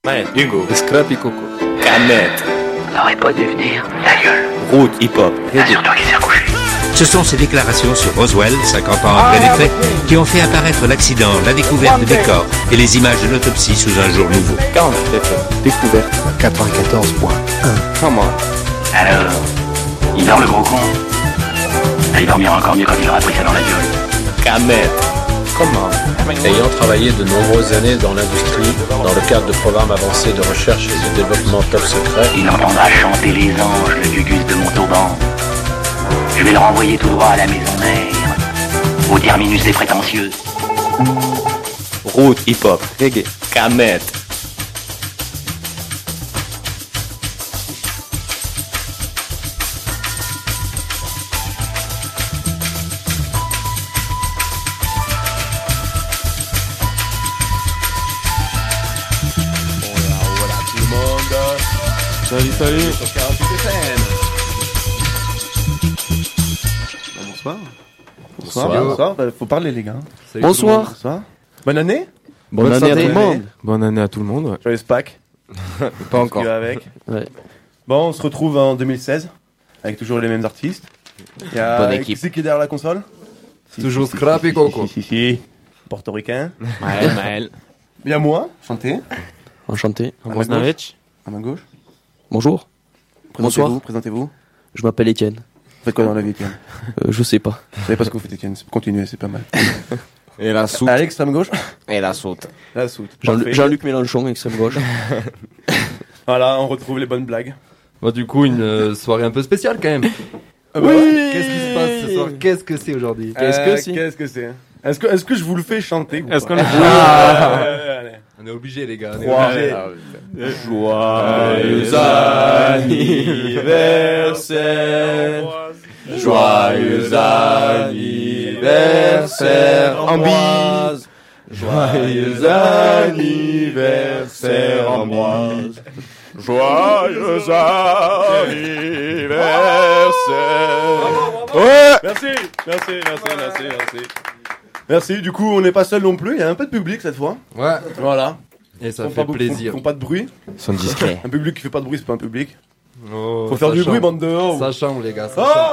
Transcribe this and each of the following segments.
Maël, Hugo, Scrappy Coco, Canette, N'aurait pas dû venir, ta gueule. Route, hip-hop, Assure-toi qu'il s'est recouché. Ce sont ces déclarations sur Roswell, 50 ans après les faits, qui ont fait apparaître l'accident, la découverte des corps et les images de l'autopsie sous un jour nouveau. 40 découverte, 94.1. come on. Alors, il dort le gros con. Il dormira encore mieux quand il aura pris ça dans la gueule. Canette, come on. ayant travaillé de nombreuses années dans l'industrie, dans le cadre de programmes avancés de recherche et de développement top secret, Il entendra chanter les anges, le gugus de Montauban. Je vais le renvoyer tout droit à la maison mère, au terminus des prétentieux. Route, hip-hop, reggae, Canette. Salut. Bonsoir. Bonsoir. Faut parler les gars. Salut Bonsoir. Bonsoir. Bonne année. Bonne année à tout le monde. Bonne année à tout le monde. Joyeux Pâques. Pas encore. Avec. Ouais. Bon, on se retrouve en 2016 avec toujours les mêmes artistes. Il y a Bonne équipe. Qui c'est qui est derrière la console? toujours Scrappy Coco. Si. Portoricain. Maël. Il y a moi, chanté. Enchanté. À ma gauche. Bonjour. Présentez-vous. Je m'appelle Étienne. Vous faites quoi dans la vie, Étienne? Je sais pas. Vous savez pas ce que vous faites, Étienne? Continuez, c'est pas mal. Et la soute. Alex, à ma gauche. Et la soute. La soute. Parfait. Jean-Luc Mélenchon, extrême gauche. Voilà, on retrouve les bonnes blagues. Bon, du coup, une soirée un peu spéciale quand même. Oui. Qu'est-ce qui se passe ce soir? Qu'est-ce que c'est aujourd'hui? Qu'est-ce que c'est? Est-ce que je vous le fais chanter? Est-ce qu'on le fait? Allez. On est obligé, les gars. Joyeux anniversaire. Joyeux anniversaire, Ambroise. Joyeux anniversaire, Ambroise. Joyeux anniversaire. Ouais. Merci, du coup, on n'est pas seul non plus, il y a un peu de public cette fois. Ouais. Voilà. Et ça Font fait pas plaisir. Font pas de bruit. Ils sont discrets. Un public qui fait pas de bruit, c'est pas un public. Oh, Faut faire ça du bruit, change. bande dehors. Ça change, les gars.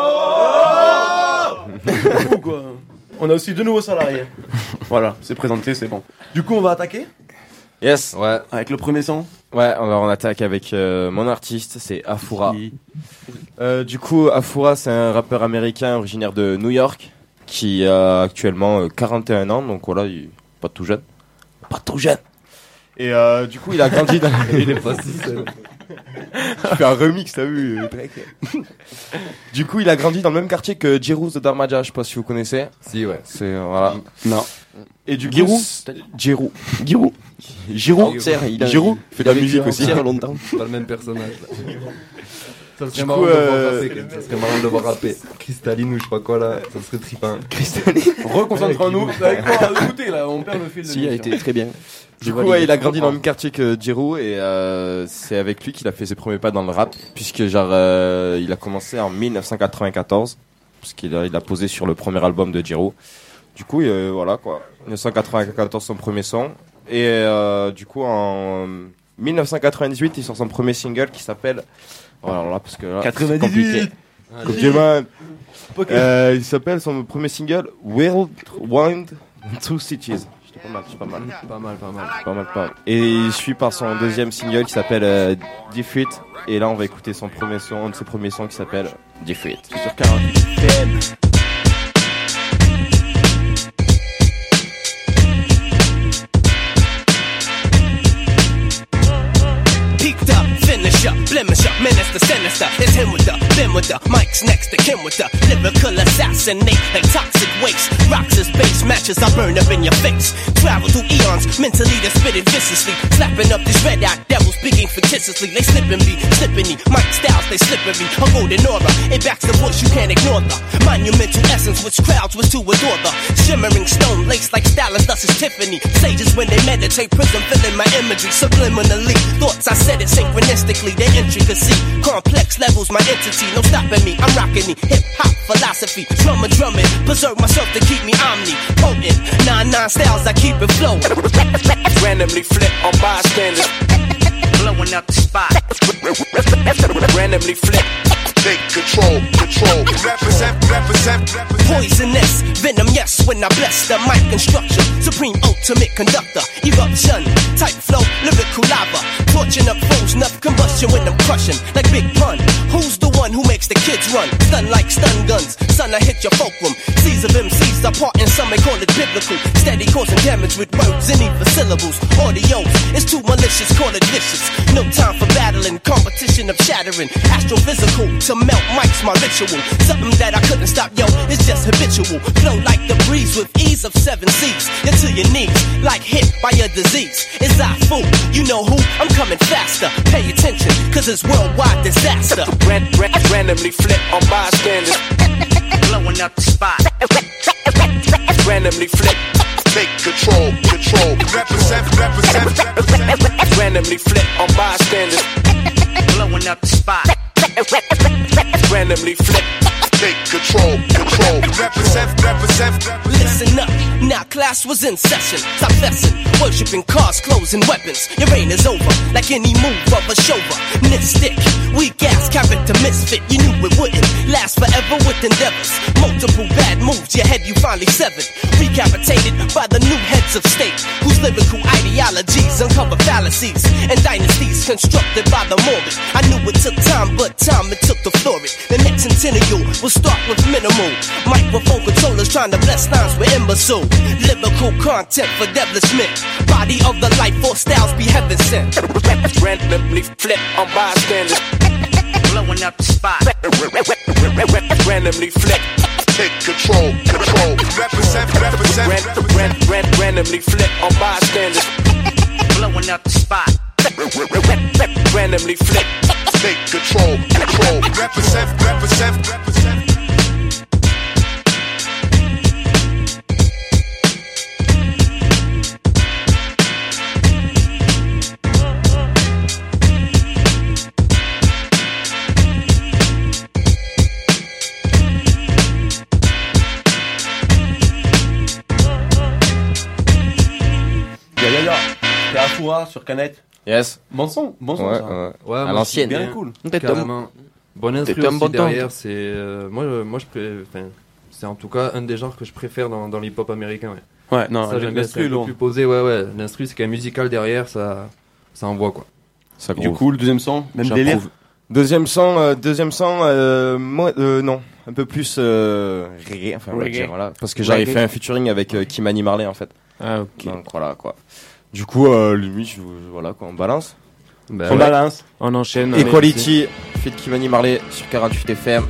Ça change. Quoi. On a aussi deux nouveaux salariés. Voilà, c'est présenté, c'est bon. Du coup, on va attaquer Yes. Ouais. avec le premier son. Ouais, alors on attaque avec mon artiste, c'est Afura. Du coup, Afura, c'est un rappeur américain originaire de New York qui a actuellement 41 ans, donc voilà, il est pas tout jeune. Pas tout jeune. Et du coup, il a grandi dans... Il est pas si seul. Je fais un remix, t'as vu Du coup, il a grandi dans le même quartier que Jeru the Darmaja, je sais pas si vous connaissez. Si, ouais. C'est voilà. Non. Et du Giroud coup, Jeru. Giroud. Giroud. Il fait de la musique aussi. longtemps. Pas le même personnage. Ça serait Du marrant coup, de le voir rapper. Ça serait marrant de le voir rapper. Cristalline ou je sais pas quoi là. Ça serait trippant. Reconcentrons-nous. Avec quoi écoutez là, on perd le fil de Si, a l'émission. été très bien. Du coup, ouais, il a grandi dans le même quartier que Jeru et c'est avec lui qu'il a fait ses premiers pas dans le rap, puisque genre il a commencé en 1994, puisqu'il a posé sur le premier album de Jeru. Du coup, voilà quoi, 1994 son premier son et du coup en 1998 il sort son premier single qui s'appelle, alors là parce que là, 98. compliqué, man. Il s'appelle son premier single World Wind Two Cities. Pas mal. Et il suit par son deuxième single qui s'appelle Defeat. Et là, on va écouter son premier son, un de ses premiers sons qui s'appelle Defeat. C'est sur 40. Peaked up, finish up, blemish up, menace the sinister. It's him with the, them with the, Mike's next to Kim with the lyrical assassinate like toxic waste. Rocks as base matches, I burn up in your face. Travel through eons, mentally they spit it viciously. Slapping up these red-eyed devils, speaking fictitiously. They slipping me, Mike styles, they slippery. A golden aura, it backs the bush, you can't ignore the monumental essence which crowds wish to adore the shimmering stone lace like stylist, thus is Tiffany. Sages when they meditate, prism filling my imagery subliminally. Thoughts I said it synchronistically, their intricacy. Complex levels, my entity, no stopping me. I'm rocking the hip-hop philosophy. Drumming, preserve myself to keep me omnipotent. 9 styles, I keep it flowing. Randomly flip on bystanders. blowing up the spot. Randomly flip. Take control. Represent. Poisonous, venom, yes, when I bless the mic construction. Supreme ultimate conductor, eruption, type flow, lyrical lava. Torching up foes, enough combustion when I'm crushing. Like Big Pun, who's the one who makes the kids run? Stun like stun guns, son, I hit your fulcrum. Seas of MCs are part and some may call it biblical. Steady causing damage with words and even syllables. Audio is too malicious, call it vicious. No time for battling, competition of shattering. Astrophysical, to melt mics, my ritual. Something that I couldn't stop, yo, it's just habitual. Flow like the breeze with ease of 7 C's. You're to your knees, like hit by a disease. Is I fool? You know who? I'm coming faster. Pay attention, cause it's worldwide disaster. Randomly flip on bystanders. Blowing up the spot. Randomly flip. Take control. Represent. Randomly flip on bystanders. Blowing up the spot. Randomly flip. Take control. Represent. Listen up, now class was in session. Stop fessing, worshipping cars, clothes, and weapons. Your reign is over, like any move of a chauvinist stick. Weak ass character misfit, you knew it wouldn't last forever with endeavors. Multiple bad moves, your head you finally severed. Recapitated by the new heads of state, whose lyrical ideologies uncover fallacies and dynasties constructed by the morbid. I knew it took time, but time it took to floor it. The next centennial will start with minimal microphone controllers trying to bless lines with imbecile lyrical content for devilishment. Body of the life force styles be heaven sent. Randomly flip on bystanders. Blowing up the spot. Randomly flip. Take control. Represent. Randomly flip on bystanders. Blowing up the spot. Randomly flip. Take control. Represent. T'es à Foura sur Canette. Yes. Bon son Ouais, ça. Ouais, à moi, l'ancienne. Bien cool. Carrément. Bonne instru T'es un aussi bon temps. derrière, c'est moi c'est en tout cas un des genres que je préfère dans l'hip-hop américain. Ouais. Ouais, non, Ça j'aime bien, c'est un peu plus posé, ouais. L'instru c'est qu'un musical derrière, ça envoie quoi. Ça Du groove. coup, le deuxième son, même J'approuve. délire. Deuxième son, non, un peu plus reggae, enfin on va Reggae. dire, voilà, parce que j'avais Reggae. fait un featuring avec Kimani Marley en fait. Ah, ok. Donc voilà quoi. Du coup, limite, voilà quoi, on balance. Bah, On ouais. balance. On enchaîne. Equality, feat Kimani Marley sur 48 FM.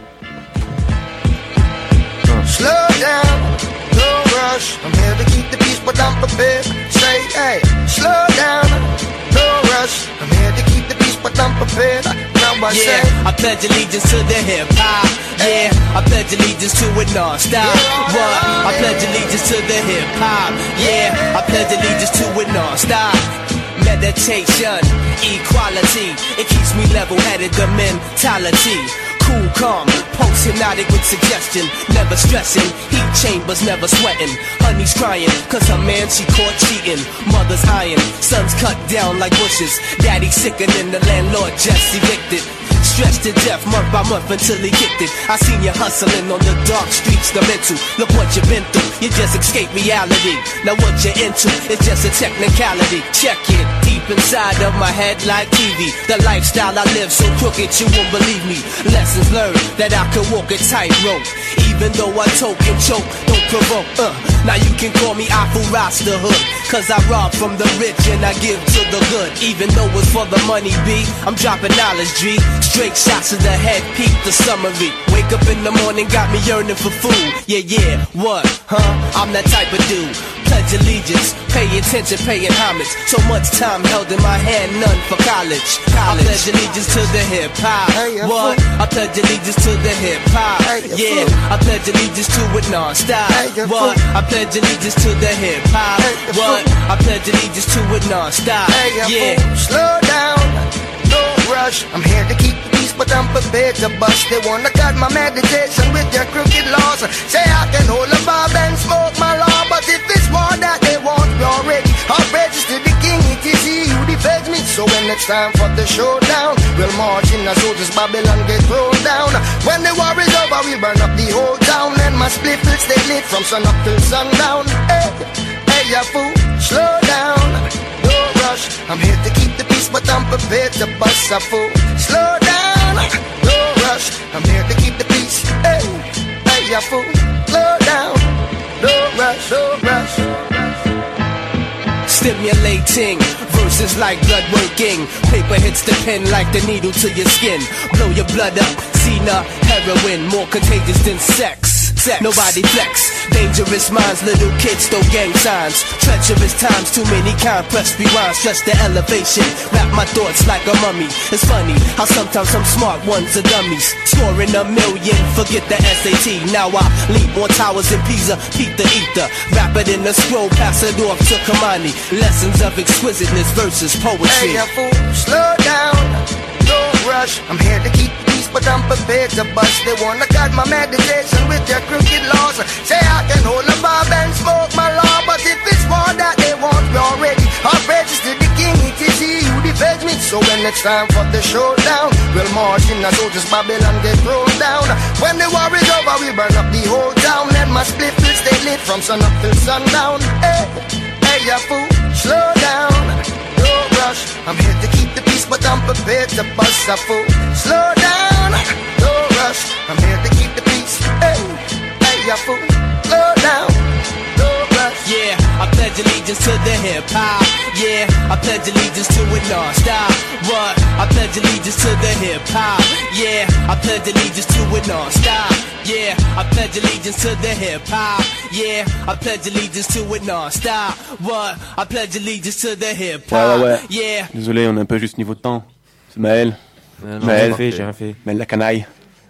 Slow down, no rush. I'm here to keep the peace, but I'm prepared. Say, hey, slow down, no rush. I'm here to keep the peace, but I'm prepared. Now I say, I pledge allegiance to the hip hop. Yeah, I pledge allegiance to it non-stop. What? I pledge allegiance to the hip hop. Yeah, I pledge allegiance to it non-stop. Meditation, equality, it keeps me level-headed, the mentality. Cool, calm, post-hypnotic with suggestion. Never stressing, heat chambers never sweating. Honey's crying, cause her man she caught cheating. Mother's iron, sons cut down like bushes. Daddy sickening, the landlord just evicted. Stressed to death month by month until he kicked it. I seen you hustling on the dark streets, the mental. Look what you've been through, you just escaped reality. Now what you're into is just a technicality. Check it, deep inside of my head like TV. The lifestyle I live so crooked you won't believe me. Lessons learned that I can walk a tightrope. Even though I toke and choke, don't provoke. Now you can call me Afu Rasta Hood, cause I rob from the rich and I give to the good. Even though it's for the money, B, I'm dropping knowledge, G. Straight shots to the head, peep the summary. Wake up in the morning, got me yearning for food. Yeah, what? I'm that type of dude. Pledge allegiance, pay attention, paying homage. So much time held in my hand, none for college. I pledge allegiance to the hip hop. What? I pledge allegiance to the hip hop. Yeah, I pledge allegiance to it non-stop. What? I pledge allegiance to the hip hop. What? I pledge allegiance to it non-stop. Yeah. slow down, no rush. I'm here to keep the peace, but I'm prepared to bust. They wanna cut my meditation with their crooked laws. Say I can hold a bob and smoke my law, but if it's war that they want, we already are registered the king. It is he who defends feds meet. So when it's time for the showdown, we'll march in as soldiers, Babylon get thrown down. When the war is over, we burn up the whole town. And my split will stay lit from sun up till sundown. Hey, hey, ya fool, slow down. Don't rush, I'm here to keep the peace, but I'm prepared to bust a fool. Slow down, don't rush, I'm here to keep the peace. Hey, hey, ya fool, slow down. Don't rush, don't rush. Stimulating verses like blood working. Paper hits the pen like the needle to your skin. Blow your blood up. Cena, heroin, more contagious than sex. Nobody flex. Dangerous minds, little kids, throw gang signs. Treacherous times, too many compressed rewinds. Just the elevation, wrap my thoughts like a mummy. It's funny how sometimes some smart ones are dummies. Scoring a million, forget the SAT. Now I leap on towers in Pisa, peep the ether. Wrap it in a scroll, pass it off to Kamani. Lessons of exquisiteness versus poetry. Hey, ya fool, slow down. Don't rush, I'm here to keep peace, but I'm prepared to bust. They wanna cut my meditation with their crooked laws. Say I can hold a vibe and smoke my law, but if it's war that they want, we already are registered the king. It is he who defends me. So when it's time for the showdown, we'll march in as soldiers, Babylon get thrown down. When the war is over, we burn up the whole town. And my split will stay lit from sun up till sundown. Hey, hey, ya fool, slow down. Don't rush, I'm here to keep the peace, but I'm prepared to bust a fool. Slow down, don't rush, I'm here to keep the peace. Hey, hey, ya fool, slow down, don't rush. Yeah, I pledge allegiance to the hip hop. Yeah, I pledge allegiance to it non-stop. What? I pledge allegiance to the hip hop. Yeah, I pledge allegiance to it non-stop. Yeah, I pledge allegiance to the hip hop. Yeah, I pledge allegiance to it non-stop. What? I pledge allegiance to the hip hop. Ouais. Yeah. Désolé, on est un peu juste niveau de temps. C'est Maël. Maël, j'ai rien fait. Maël la canaille.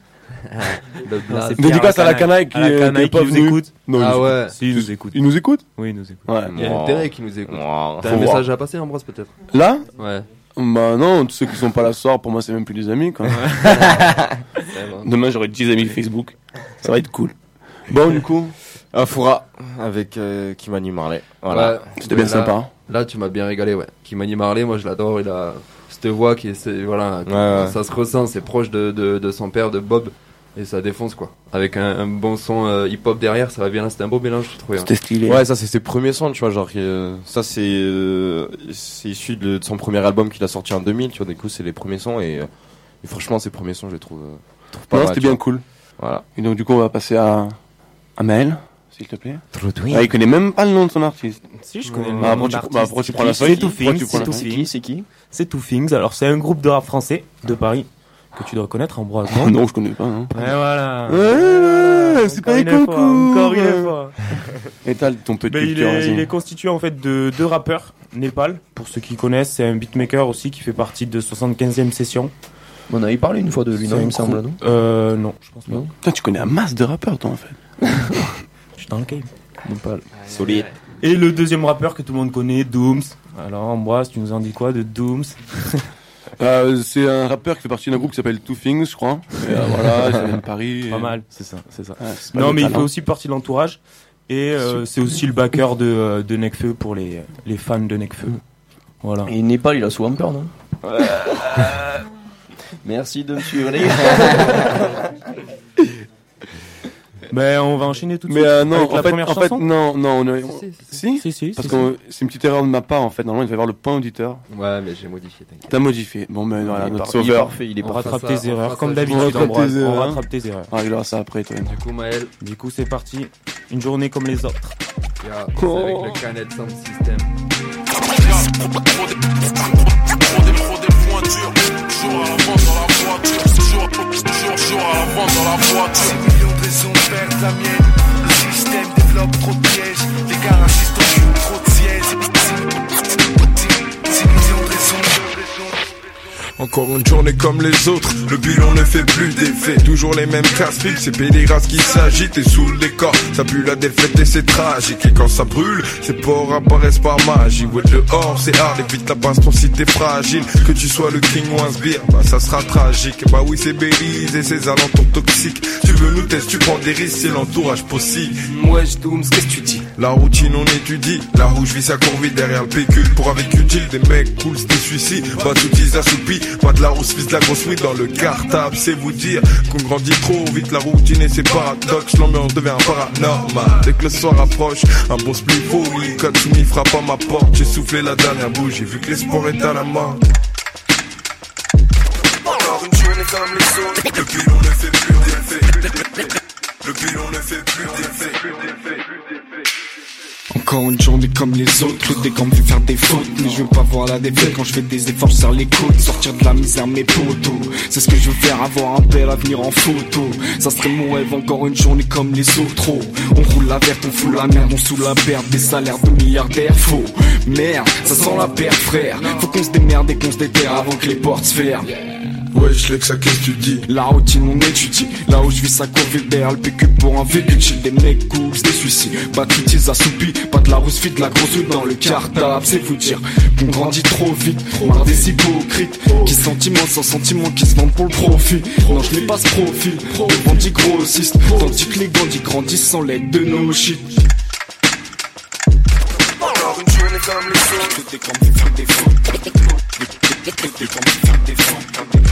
Mais du coup, c'est à la canaille qui nous écoute. Non, ah ouais. Si, il nous écoute. Il nous écoute? Oui, il nous écoute. Ouais. Il y a intérêt qu'il nous écoute. T'as Faut un message voir. à passer, Ambroise, peut-être? Là? Ouais. Bah non, tous ceux qui sont pas là ce soir, pour moi, c'est même plus des amis, quoi. Demain, j'aurai 10 amis Facebook. Ça va être cool. Bon, du coup. Foura avec Kimani Marley. Voilà. Ouais, c'était bien sympa. Là, tu m'as bien régalé, ouais. Kimani Marley, moi, je l'adore. Il a cette voix qui est, voilà, ouais. Ça se ressent, c'est proche de son père, de Bob. Et ça défonce, quoi. Avec un bon son hip-hop derrière, ça va bien là. C'était un beau mélange, je trouvais. C'était stylé. Ouais, ça, c'est ses premiers sons, tu vois. Genre, ça, c'est issu de son premier album qu'il a sorti en 2000, tu vois. Du coup, c'est les premiers sons. Et franchement, ces premiers sons, je les trouve pas mal. Non, c'était bien cool. Voilà. Et donc, du coup, on va passer à Maël, s'il te plaît. Trotouille. Ah, il connaît même pas le nom de son artiste. Si, je connais le bah, nom après, tu prends la feuille. C'est qui? C'est Two Things. Alors, c'est un groupe de rap français de Paris que tu dois connaître, Ambroise. Non, je connais pas. Hein. Ouais, voilà. Ouais, c'est pas les concours. Encore une fois. Et t'as ton petit cœur. Il est constitué en fait de deux rappeurs. Népal, pour ceux qui connaissent, c'est un beatmaker aussi qui fait partie de 75e session. On avait parlé une fois de lui, non, il me semble, non? Non, je pense pas. Putain, tu connais un masse de rappeurs, toi, en fait. Je suis dans le game. Népal. Solide. Et le deuxième rappeur que tout le monde connaît, Dooms. Alors, Ambroise, tu nous en dis quoi de Dooms? C'est un rappeur qui fait partie d'un groupe qui s'appelle Two Things, je crois. Et voilà, il vient de Paris. Pas mal, c'est ça. Ouais, non, mais il fait aussi partie de l'entourage. Et c'est aussi le backer de Nekfeu pour les fans de Nekfeu. Voilà. Et Népal, il a souvent peur, non? Merci de me suivre, les gars. Ben, on va enchaîner tout de suite. Mais non, avec la première chanson. non, si, si, parce que c'est une petite erreur de ma part, en fait. Normalement, il devait y avoir le point auditeur. Ouais, mais j'ai modifié. T'as modifié. Bon, ben, voilà, notre Il est sauveur. parfait, il est On parfait. rattrape tes erreurs, comme On d'habitude, rattrape Ambroise. tes erreurs. On rattrape tes erreurs. On réglera ça après, toi. Du coup, Maël. Du coup, c'est parti. Une journée comme les autres. Yeah, c'est avec le Canet Sound System. Millions de raisons de perdre la mienne. Le système développe trop de pièges. Les garagistes ont trop de sièges. 6 millions de raisons. Encore une journée comme les autres, le bilan ne fait plus d'effet. Toujours les mêmes casse-piques, ces pédérastes qui s'agitent et sous le décor, ça pue la défaite et c'est tragique. Et quand ça brûle, ces porcs apparaissent par magie. Ouais, dehors c'est hard, évite la baston si t'es fragile. Que tu sois le king ou un sbire, bah ça sera tragique. Bah oui c'est Belize et ses alentours toxiques. Tu veux nous tester, tu prends des risques, c'est l'entourage possible. Wesh Dooms, qu'est-ce que tu dis? La routine on étudie, la rouge vie ça court vite derrière le pécule. Pour avec utile, des mecs cool, des suicides. Pas d'outils assoupis, pas de la rousse, fils de la grosse weed dans le cartable. C'est vous dire qu'on grandit trop vite, la routine et ses paradoxes. L'ambiance devient paranormal. Dès que le soir approche, un bon split folie. Katsumi frappe à ma porte, j'ai soufflé la dernière bouche. J'ai vu que l'espoir est à la mort. Encore une journée comme les autres. Le bilan ne fait plus d'effet. Le bilan ne fait plus d'effet. Encore une journée comme les autres, le décor me fait faire des fautes. Mais je veux pas voir la défaite quand je fais des efforts sur les côtes. Sortir de la misère mes potos, c'est ce que je veux faire, avoir un bel avenir en photo. Ça serait mon rêve, encore une journée comme les autres. On roule la verte, on fout la merde, on sous la perte. Des salaires de milliardaires faux. Merde, ça sent la perte frère. Faut qu'on se démerde et qu'on se déterre avant que les portes se ferment. Ouais, je l'ai que ça, qu'est-ce que tu dis? La routine on étudie, là où je vis ça couvre derrière le PQ pour un véhicule chill. Des mecs cool, des suicides, pas d'outils assoupis. Pas de la rousse fit, de la grosse huile dans le cartable. C'est vous dire qu'on grandit trop vite, marre des hypocrites qui sentiments sans sentiments qui se vendent pour le profit. Non je n'ai pas ce profil, le bandit grossiste, tandis que les bandits grandissent sans l'aide de nos shit. Encore une journée comme les autres. Le décor me fait faire des fautes. Le décor me fait faire des fautes.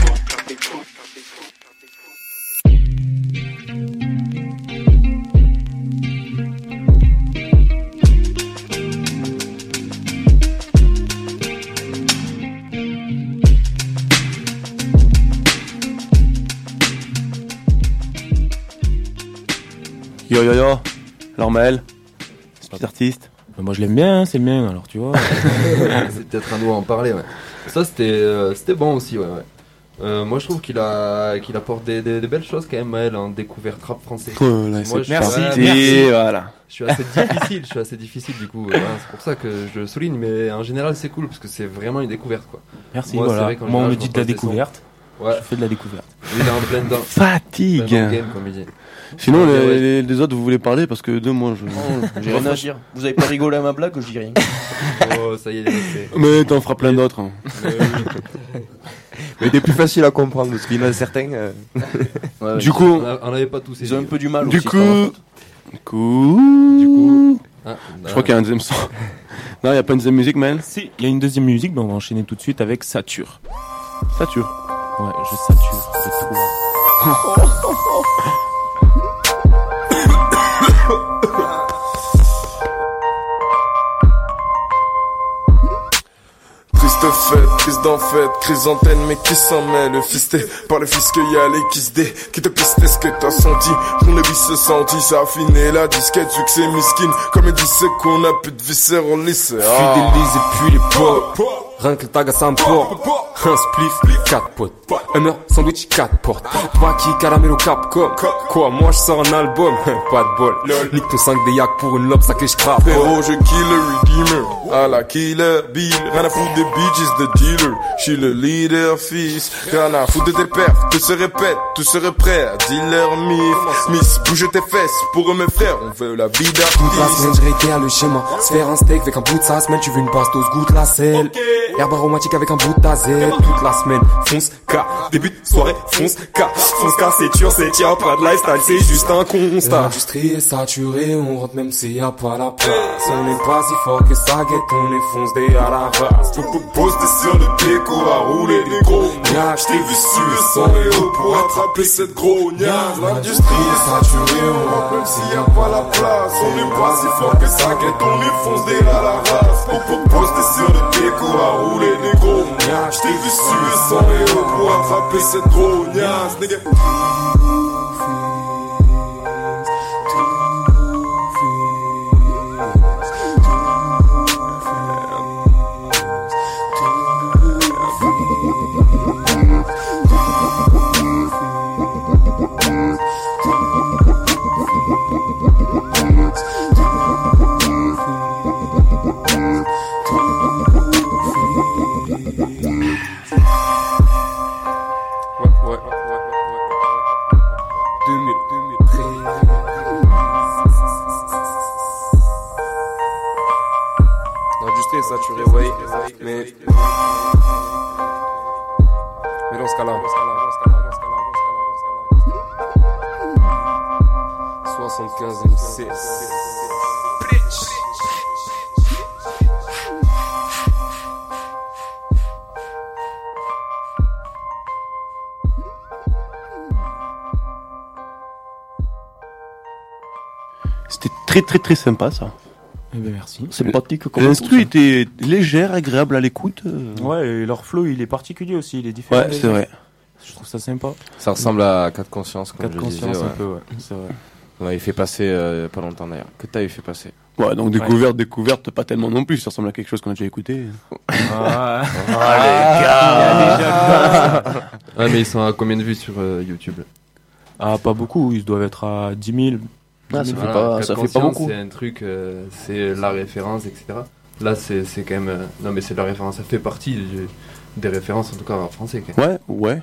Yo yo yo, alors Maël, petit artiste. Moi je l'aime bien, hein, c'est le mien, alors tu vois. C'est peut-être un doigt à en parler, ouais. Ça c'était bon aussi, ouais. Moi je trouve qu'il apporte des belles choses quand même, Maël, en découverte rap français. Là, moi, merci. Voilà. Je suis assez difficile du coup. Voilà, c'est pour ça que je le souligne, mais en général c'est cool parce que c'est vraiment une découverte quoi. Merci, moi, voilà. Moi on me dit de la découverte. Ouais. Je fais de la découverte. Il est en plein dedans. Fatigue. Plein game, comme il dit. Sinon les autres vous voulez parler parce que deux moi j'ai rien à dire. Vous avez pas rigolé à ma blague, je dis rien. Oh ça y est, fait. Mais t'en feras plein d'autres. Hein. Mais t'es plus facile à comprendre parce qu'il y en a certains. Ouais, du coup, on avait pas tous. Ils ont un peu du mal. Du aussi, coup. Je crois qu'il y a un deuxième son. Non, il y a pas une deuxième musique, Maël. Si, il y a une deuxième musique, mais on va enchaîner tout de suite avec Sature. Sature. Ouais, je sature de toi. Triste fête, crise d'enfête, chrysanthème, mais qui s'en mêle? Fisté par le fils que y a les kiss D qui te pistent ce que t'as senti. Ton le vice se sentit, ça a affiné la disquette, succès miskin. Comme il dit, c'est qu'on a plus de viscères au lycée. Fidélise et puis les potes. Rien que le tag à ça me porte. Un spliff, 4 potes. Un heure, sandwich, 4 portes. Wacky, caramel au Capcom. Quoi, moi je sors un album. Pas de bol. Nique ton 5 des yak pour une lobe, ça que je crappe. Frérot, je kill le redeemer. À la killer bill. Rien à foutre des bitches, the dealer. J'suis le leader, fils. Rien à foutre de tes pères. Tout se répète, tout serait prêt à dealer Miss, bouge tes fesses. Pour eux, mes frères, on veut la vie d'artiste. Toute la semaine, je réitère le schéma. Se faire un steak avec un bout de sa semaine. Tu veux une bastos, goûte la selle. Herbe aromatique avec un bout de tazette. Toute la semaine, fonce K. Début de soirée, fonce K. Fonce K, c'est sûr, c'est tiens, pas de lifestyle, c'est juste un constat. L'industrie est saturée, on rentre même s'il y a pas la place. On n'est pas si fort que ça guette, on est foncé à la race. Poster sur le déco à rouler des gros gnages. T'es vu suer sans héros pour attraper cette grognasse. L'industrie est saturée, on rentre même s'il y a pas la place. On n'est pas si fort que ça guette, on est foncé à la race. Poster sur le déco à rouler des gros gnages. T'es vu suer sans héros pour attraper cette grognasse, nigga. Et dans ce cas-là, 75 MC. C'était très très très sympa ça. Eh ben merci. Sympathique comme l'instru était légère, agréable à l'écoute. Ouais, et leur flow il est particulier aussi, il est différent. Ouais, c'est vrai. Je trouve ça sympa. Ça ressemble à 4 Conscience, comme 4 je Conscience disais, un peu, ouais. C'est vrai. On avait fait passer pas longtemps d'ailleurs. Que t'avais fait passer. Ouais, donc découverte, pas tellement non plus. Ça ressemble à quelque chose qu'on a déjà écouté. Ah, les gars. Ah, mais ils sont à combien de vues sur YouTube? Ah, pas beaucoup. Ils doivent être à 10 000. Ah, ça fait pas beaucoup. C'est un truc, c'est la référence, etc. Là, c'est quand même. Non, mais c'est la référence. Ça fait partie des références, en tout cas en français. Quand même. Ouais.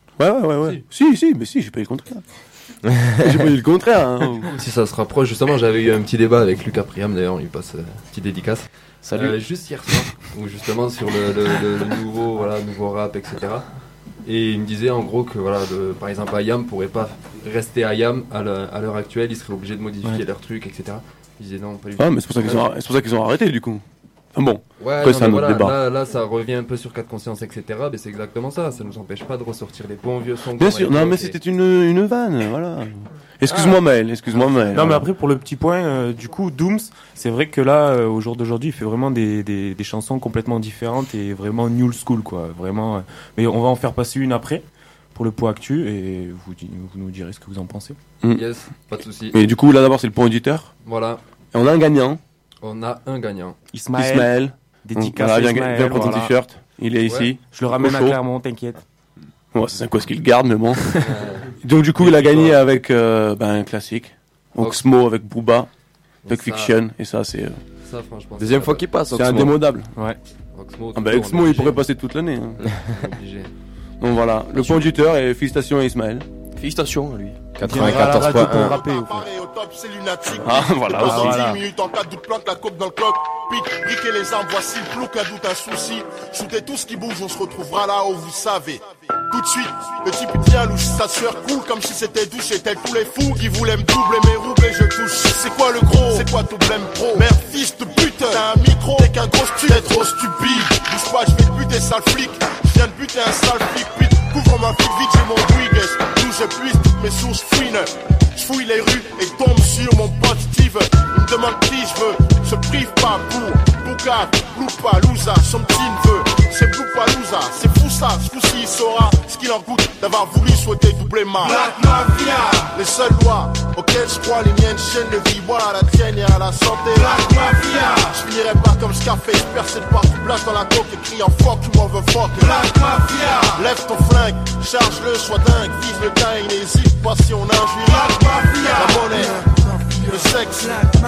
Si, mais si, j'ai pas eu le contraire. J'ai pas eu le contraire. Hein. Si ça se rapproche, justement, j'avais eu un petit débat avec Lucas Priam, d'ailleurs, on lui passe une petite dédicace. Salut. Juste hier soir, où justement sur le nouveau rap, etc. Et il me disait en gros que par exemple IAM pourrait pas rester IAM à l'heure actuelle, ils seraient obligés de modifier leurs trucs, etc. Il disait non, pas du tout. Ah, mais c'est pour ça qu'ils ont arrêté du coup. Ah bon. Ouais, après, c'est un autre débat. Là, ça revient un peu sur 4 Conscience, etc. Mais c'est exactement ça. Ça nous empêche pas de ressortir les bons vieux sons. Bien sûr. Non, mais c'était une vanne, voilà. Excuse-moi Maël. Non, mais après pour le petit point, du coup, Dooms, c'est vrai que là, au jour d'aujourd'hui, il fait vraiment des chansons complètement différentes et vraiment new school, quoi. Vraiment. Mais on va en faire passer une après pour le point actu et vous nous direz ce que vous en pensez. Yes, pas de souci. Mais du coup, là d'abord, c'est le point auditeur. Voilà. Et on a un gagnant. On a un gagnant. Ismaël. Dédicace Ismaël. Viens prendre ton t-shirt. Il est ici. Je le ramène à Clermont, t'inquiète. Ouais, c'est quoi ce qu'il garde, mais bon. Donc du coup, il a gagné avec un classique. Oxmo avec Booba, Pulp Fiction, et ça c'est. Ça, franchement. Deuxième fois qu'il passe. C'est indémodable. Ouais. Oxmo, il pourrait passer toute l'année. Obligé. Donc voilà, le point auditeur et félicitations à Ismaël. Félicitations à lui. 94.1. Ah, voilà aussi. 10 minutes en cas de doute, plante la coupe dans le coq. Pique, briquez les armes, voici le flou, qu'un doute, un souci. Shootez tout ce qui bouge, on se retrouvera là où vous savez. Tout de suite, le type tient louche, sa sueur coule comme si c'était douche. Et tel tous les fous qui voulaient me doubler mes roubles et je touche. C'est quoi le gros? C'est quoi ton blême pro? Merde, fils de pute, t'as un micro, t'es qu'un gros stupide. T'es trop stupide, bouge pas, je vais te buter, sale flic. Je viens de buter un sale flic, pute. Couvre ma flic vite, j'ai mon Bouygues. D'où je puise toutes mes sources fouines. Je fouille les rues et tombe sur mon pote Steve. Il me demande qui je veux, je prive pas pour Bougat, Loupalooza, son petit neveu. C'est Loupalooza, c'est fou ça, ce coup-ci il saura ce qu'il en coûte d'avoir voulu souhaiter doubler ma Black Mafia. Les seules lois auxquelles je crois, les miennes chaînes de vie, voilà la tienne et à la santé. Black Mafia. Je finirai pas comme Scarface, percé de partout, blast dans la coque et criant fuck, tu m'en veux fuck. Black Mafia. Lève ton flingue, charge-le, sois dingue, vise le teint et n'hésite pas si on injure. Black Mafia. La monnaie, le sexe,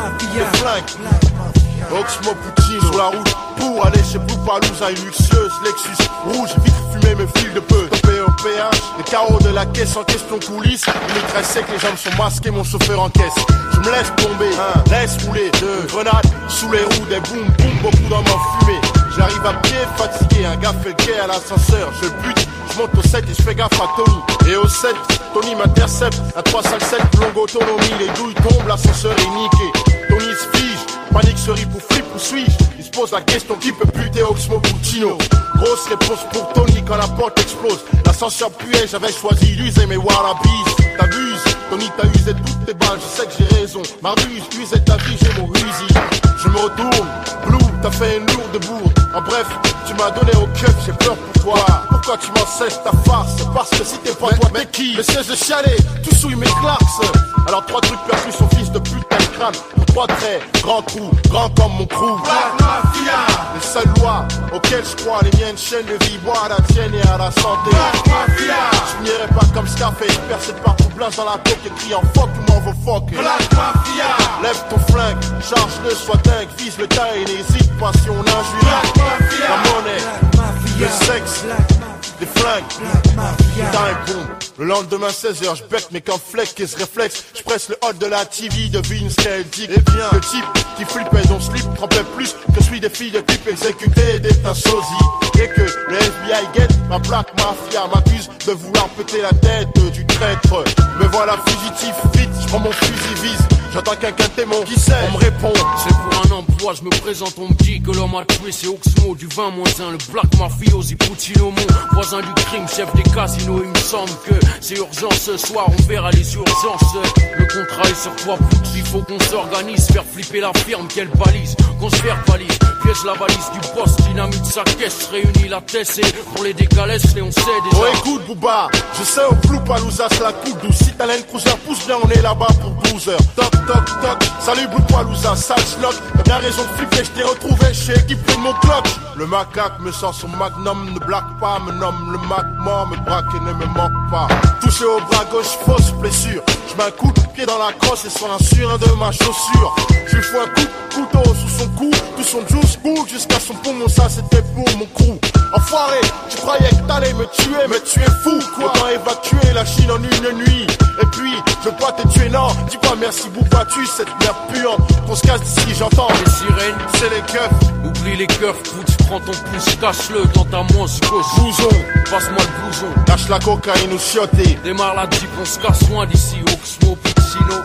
le flingue. Oxmo Poutine sur la route pour aller chez Loupalooza, une luxueuse Lexus rouge, vitre fumée, me file de peu. Topé au péage, les carreaux de la caisse en question coulisse. Il est très sec, les jambes sont masquées, mon chauffeur en caisse. Je me laisse tomber, laisse rouler, une grenade sous les roues, des boum boum, beaucoup d'hommes en fumée. J'arrive à pied, fatigué, un gars fait le quai à l'ascenseur. Je bute, je monte au 7 et je fais gaffe à Tony. Et au 7, Tony m'intercepte, à 357, longue autonomie, les douilles tombent, l'ascenseur est niqué. Tony se fige, panique se rit pour flip ou suis-je. Il se pose la question qui peut buter Oxmo Puccino. Grosse réponse pour Tony quand la porte explose. L'ascenseur puait, j'avais choisi d'user mes wallabies. T'abuses, Tony t'as usé toutes tes balles, je sais que j'ai raison. Marduse, usé ta vie, j'ai mon Uzi. Je me retourne, Blue, t'as fait une lourde bourde. En bref, tu m'as donné au keuf, j'ai peur pour toi. Pourquoi tu m'en cesses ta farce? Parce que si t'es pas toi, t'es qui? Mais cesse de chialer, tu souilles mes clarks. Alors 3 trucs perçus, son fils de pute, t'as le crâne. 3 traits, grand trou, grand comme mon crew. Black Mafia. Les seules lois auxquelles je crois, les miennes chaînes de vie, bois à la tienne et à la santé. Black Mafia. Je n'irai pas comme Scarface, percé de partout, blanche dans la coque et criant fuck, tout m'en vaut fuck. Black Mafia. Lève ton flingue, charge-le, sois dingue, vise le tas et n'hésite pas si on injure. Black Mafia. La monnaie, le sexe, des flingues. Putain et bombe. Le lendemain 16h, je bec mes camps flecs et ce réflexe. Je presse le hall de la TV, devine ce qu'elle dit. Et bien, le type qui flippait son slip trempait plus que celui des filles de clip exécutées des un sosie. Et que le FBI guette ma black mafia m'accuse de vouloir péter la tête du traître. Me voilà fugitif, vite, je prends mon fusil vise. J'entends quelqu'un témoin, qui sait? On me répond. C'est pour un emploi, je me présente, on me dit que l'homme a tué, c'est Oxmo du 20-1, le black mafiosi Puccino, mon voisin du crime, chef des casinos. Il me semble que c'est urgent ce soir, on verra les urgences. Le contrat est sur toi, pute, il faut qu'on s'organise, faire flipper la firme, qu'elle balise, qu'on se verbalise, piège la valise du boss, dynamite sa caisse, réunit la tête et pour les décalèches, on sait déjà. Oh écoute Booba, je sais au flou Palouza c'est la coupe douce. Si t'as l'aine cruiser, pousse bien, on est là-bas pour 12 heures. Toc toc toc, salut Blue Palouza, sale schnock. T'as bien raison de flipper, je t'ai retrouvé chez équipé de mon clock. Le macaque me sort son magnum, ne blague pas, me nomme le Mac mort, me braque et ne me manque pas. Touché au bras gauche, fausse blessure. Je mets un coup de pied dans la crosse et sur un surin de ma chaussure. Je lui fous un coup de couteau sous son cou, tout son juice coule jusqu'à son poumon, ça c'était pour mon crew. Enfoiré, tu croyais que t'allais me tuer, mais tu es fou quoi. Autant évacuer la Chine en une nuit. Et puis, je veux pas te tuer, non. Dis pas merci Bouba, tu cette merde puante. Qu'on se casse d'ici, j'entends les sirènes, c'est les keufs. Oublie les keufs, pute, prends ton pouce, cache-le dans ta manche gauche. Blouson, passe-moi le blouson. Lâche la cocaïne ou chioté. Démarre la jeep, on se casse loin d'ici. Oxmo, Puccino.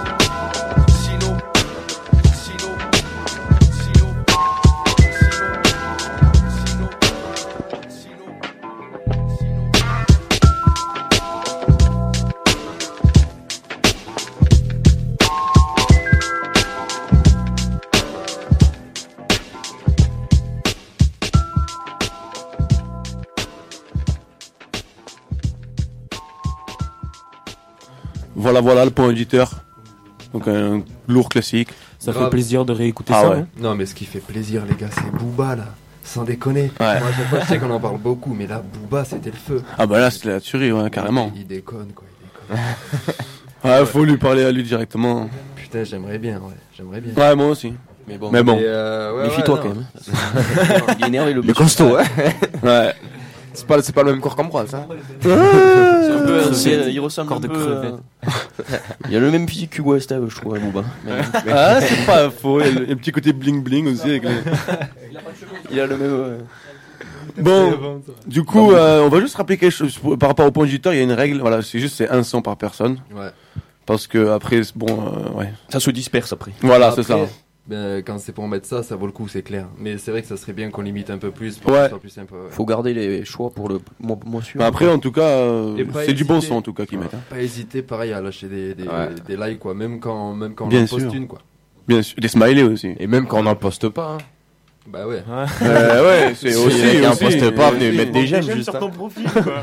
Voilà le point auditeur. Donc un lourd classique. Ça fait plaisir de réécouter ça. Ouais. Hein. Non mais ce qui fait plaisir les gars, c'est Booba là. Sans déconner. Ouais. Moi je sais qu'on en parle beaucoup, mais là Booba c'était le feu. Ah bah là c'était la tuerie, ouais, carrément. Il déconne quoi, Ouais, faut lui parler à lui directement. Putain, j'aimerais bien. Ouais, moi aussi. Mais bon. Méfie-toi quand même. Il est énervé le Mais costaud, ouais. Ouais. C'est pas le même corps qu'Ambroise, ça. C'est un peu, il ressemble corps un de peu. crevette. Il a le même physique que West, je trouve, Booba. Ah, c'est pas faux. Il y a un petit côté bling bling aussi. Avec les... Il a le même. Bon, du coup, on va juste rappeler quelque chose par rapport au point auditeur. Il y a une règle. Voilà, c'est un son par personne. Ouais. Parce que après, bon, ouais. Ça se disperse après. Voilà, après, c'est ça. Ben, quand c'est pour mettre ça vaut le coup, c'est clair. Mais c'est vrai que ça serait bien qu'on limite un peu plus pour ouais. que ce soit plus simple. Ouais. Faut garder les choix pour le moins sûr. Après, en tout cas, c'est du bon son en tout cas qu'ils mettent. Hein. Pas hésiter, pareil, à lâcher des likes, quoi. Même quand on bien en sûr. poste une, quoi. Bien sûr, des smileys aussi. Et même quand on n'en poste pas. Hein. Bah ouais. Ouais, c'est aussi. Si on poste pas, venez mettre des j'aime juste. Sur ton profil, quoi.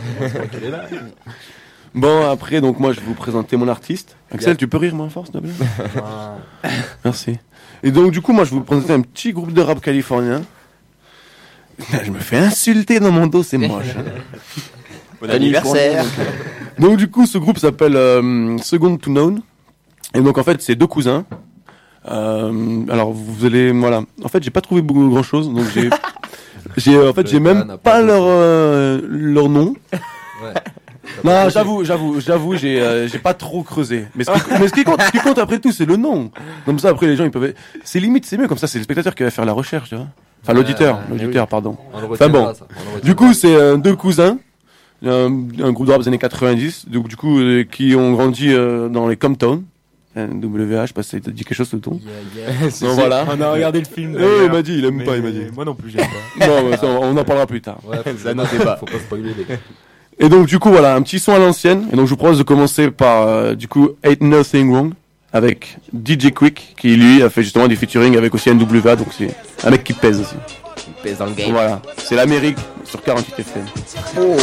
Bon, après, donc moi, je vais vous présenter mon artiste. Axel, tu peux rire moins fort, s'il te plaît? Merci. Et donc, du coup, moi, je vais vous présenter un petit groupe de rap californien. Je me fais insulter dans mon dos, c'est moche. Bon anniversaire. Donc, du coup, ce groupe s'appelle Second to None. Et donc, en fait, c'est deux cousins. Alors, vous allez, voilà. En fait, j'ai pas trouvé grand chose, donc j'ai même pas leur nom. Ouais. Non, j'avoue, j'ai pas trop creusé. Mais ce qui compte après tout, c'est le nom. Comme ça, après, les gens, ils peuvent. C'est limite, c'est mieux. Comme ça, c'est le spectateur qui va faire la recherche, tu vois. Enfin, l'auditeur, pardon. Enfin bon. Du coup, c'est deux cousins, un groupe de rap des années 90, donc du coup, qui ont grandi dans les Compton. WH, je sais pas si ça te dit quelque chose, ce ton. Donc voilà. On a regardé le film. Il m'a dit, il aime pas, il m'a dit. Moi non plus, j'aime pas. Non, on en parlera plus tard. Ouais, faut pas spoiler les gars. Et donc, du coup, voilà, un petit son à l'ancienne. Et donc, je vous propose de commencer par, du coup, Ain't Nothing Wrong, avec DJ Quick, qui, lui, a fait justement du featuring avec aussi NWA, donc c'est un mec qui pèse aussi. Il pèse dans le game. Voilà. C'est l'Amérique sur 48 FM. Oh.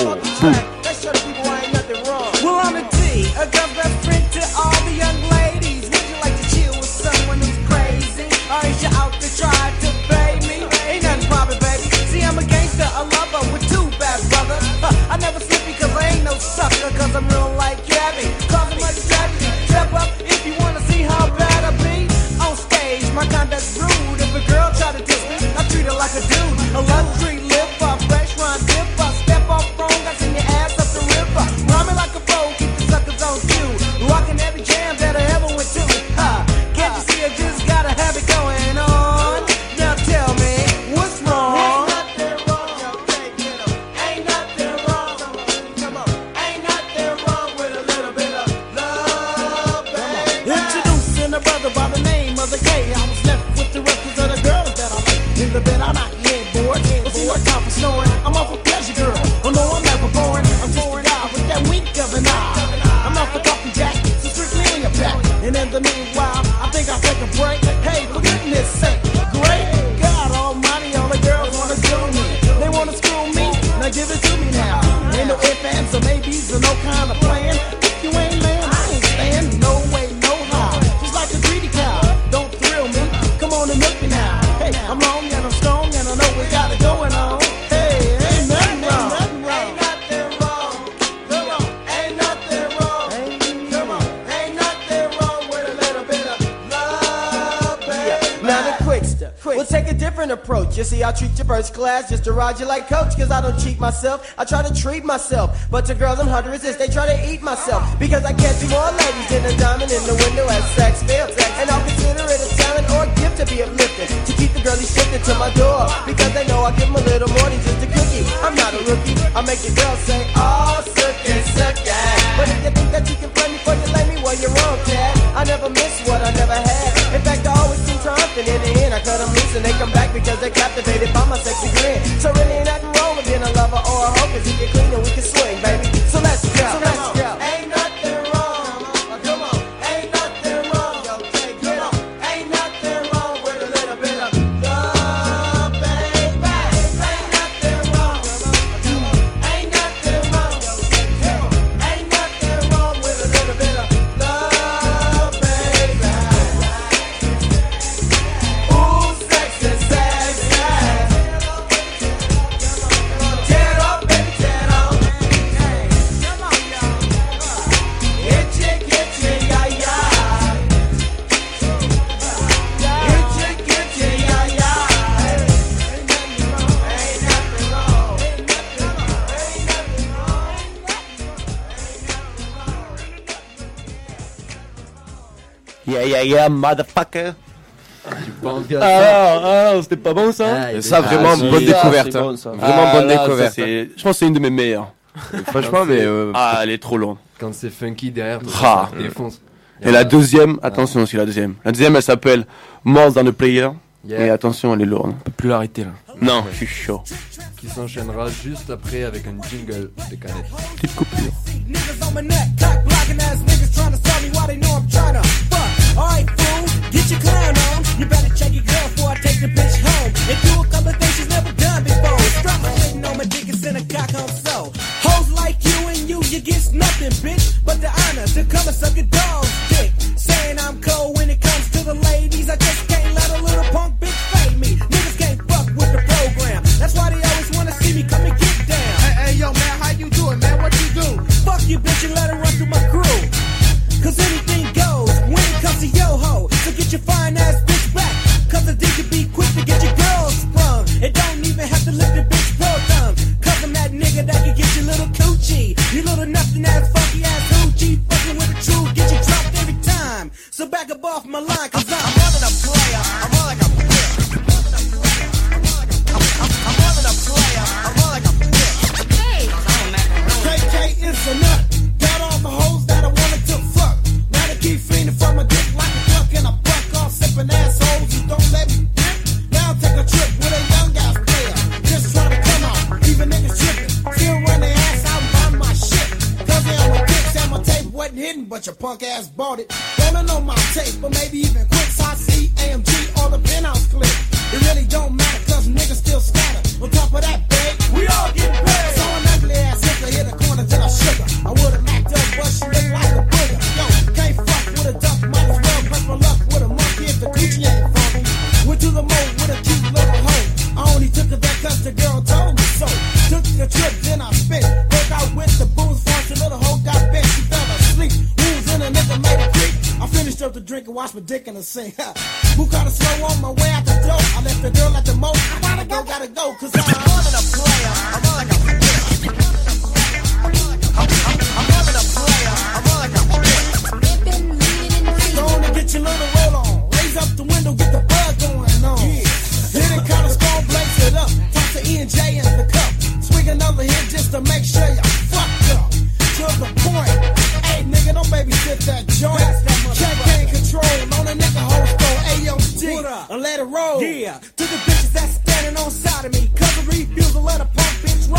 Well, I'm a D, a government friend to all the young ladies. Would you like to chill with someone who's crazy? Or is you out to try to pay me? Ain't nothing problem, baby. See, I'm a gangster, a lover with two bad brothers. I never slip because I ain't no sucker, cause I'm real like Gabby. Causing much tragedy. Step up if you wanna see how bad I be. On stage, my conduct's rude. If a girl try to diss me, I treat her like a dude. A luxury lip, a fresh run dip, I step off wrong, I send your take a different approach. You see, I treat you first class just to ride you like coach. Cause I don't cheat myself, I try to treat myself. But to girls I'm hard to resist, they try to eat myself. Because I catch more ladies than a diamond in the window as sex fails. And I'll consider it a talent or a gift to be uplifted, to keep the girlies shifted to my door. Because they know I give them a little more than just a cookie. I'm not a rookie, I make the girls say, oh, sucky, sucky. But if you think that you can play me for you lay me, well you're wrong, cat. I never miss what I never had. In fact, I always seem triumphant in the end. I cut them loose and they come back because they're captivated by my sexy grin. So really ain't nothing wrong with being a lover or a hoe, cause you can clean and we can swing, baby. So let's go, so let's go. Ain't nothing wrong, come on. Ain't nothing wrong, yo, take it on. Ain't nothing wrong with a little bit of love, baby. Ain't nothing wrong, ain't nothing wrong, yo, take it on. Ain't nothing wrong with a little bit of love, baby. Ooh, sexy, sexy. Tear it up, baby, tear it up. Come on, y'all. Itchy, itchy, yeah, yeah. Itchy, itchy, yeah, yeah. Ain't nothing wrong, ain't nothing wrong. Ain't nothing wrong, ain't nothing wrong. Yeah, motherfucker. C'était pas bon ça? Ça, vraiment, bonne découverte. Bon, ça. Vraiment bonne découverte. Je pense que c'est une de mes meilleures. Franchement, mais. Elle est trop longue. Quand c'est funky derrière, tout Ah. ça défonce. Et la deuxième, attention aussi la deuxième. La deuxième, elle s'appelle More Than a Player. Yeah. Et attention, elle est lourde. On peut plus l'arrêter là. Non, je suis chaud. Qui s'enchaînera juste après avec un jingle de Canette. Petite coupure. Niggas on my neck, cock blocking ass niggas trying to sell me while they know I'm trying to fuck. Alright, fool, get your clown on. You better check your girl before I take the bitch home. And do a couple things she's never done before. Strap my shit on my dick and send a cock home so. Hoes like you and you get nothing, bitch. But the honor to come and suck a dog's dick. Saying I'm cold when it comes to the ladies. I just can't let a little punk bitch fade me. Niggas can't fuck with the program. That's why they always wanna see me come and get down. Hey, yo, man, how you doing, man? What you do? Fuck you, bitch, and let her run through my crew. Cause anything goes when it comes to yo ho. So get your fine ass bitch back. Cause the dick can be quick to get your girls sprung. It don't even have to lift the bitch pro thumb. Cause I'm that nigga that can get your little coochie. You little nothing ass funky ass hoochie. Fucking with the truth, get you dropped every time. So back up off my line, cause I'm more than a player. I'm more like a bitch. I'm more than a player. I'm more like a bitch. KK is a nut. Got all the hoes that I wanted to fuck. Now they keep fiending for my dick like a duck and a buck. All sipping assholes who don't let me dip. Now take a trip with a young ass player. Just try to come out, even niggas tripping. Still run their ass out and buy my shit. Cause they on my dicks and my tape wasn't hidden, but your punk ass bought it. Don't know my tape, but maybe even Quicks, IC, AMG, or the penthouse clip. It really don't matter, cause niggas still scatter. On top of that, babe, we all get paid. So an ugly ass nigga hit the corner till I sugar. I would've knocked up, but she look like a booger. Yo, can't fuck with a duck, might as well press my luck with a monkey if the coochie ain't funky. Went to the mall with a cute little hoe. I only took her there cause the girl told me so. Took the trip, then I spit. Broke out with the booze, first the little hoe got bent, she fell asleep. Wounds in a nigga made a creep. I finished up the drink and washed my dick in the sink. Who kinda slow on my way out the door? I left the girl at the most. I gotta go, cause I'm more than a player. I'm more like a bitch. I'm more than a player. I'm more like a bitch. Go on and get your little roll on. Raise up the window, get the bug going on. Hit it kinda strong, blaze it up. Toss the E and J in the cup. Swing another hit just to make sure you fucked up. To the point. Hey nigga, don't babysit that joint. Can't gain control on a nigga whole store. AOD, and let it roll. Yeah, to the bitches that's standing on side of me. Cause the refuse will let a punk bitch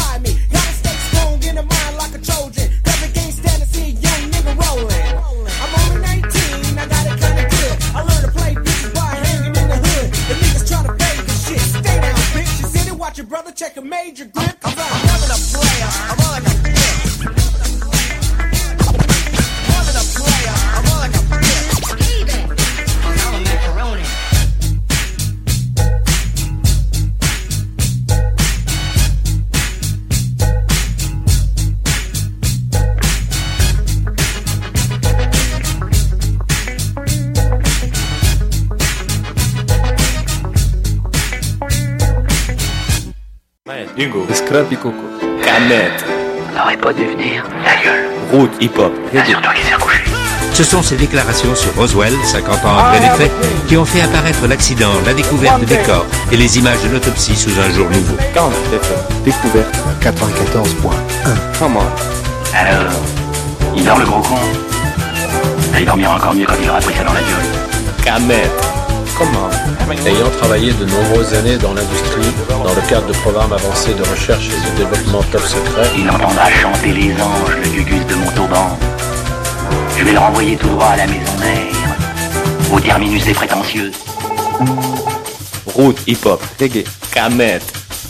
Hugo. Scrappy Coco. Canette. N'aurait pas dû venir. Ta gueule. Route, hip-hop, Assure-toi qu'il s'est recouché. Ce sont ces déclarations sur Roswell, 50 ans après les faits, qui ont fait apparaître l'accident, la découverte des corps et les images de l'autopsie sous un jour nouveau. Découverte 94.1. Comment? Alors, il dort le gros con? Il dormira encore mieux quand il aura pris ça dans la gueule. Canette. Comment? Ayant travaillé de nombreuses années dans l'industrie, dans le cadre de programmes avancés de recherche et de développement top secret, Il entendra chanter les anges, le gugus de Montauban. Je vais le renvoyer tout droit à la maison mère, au terminus des prétentieux. Route, hip-hop, reggae, canette.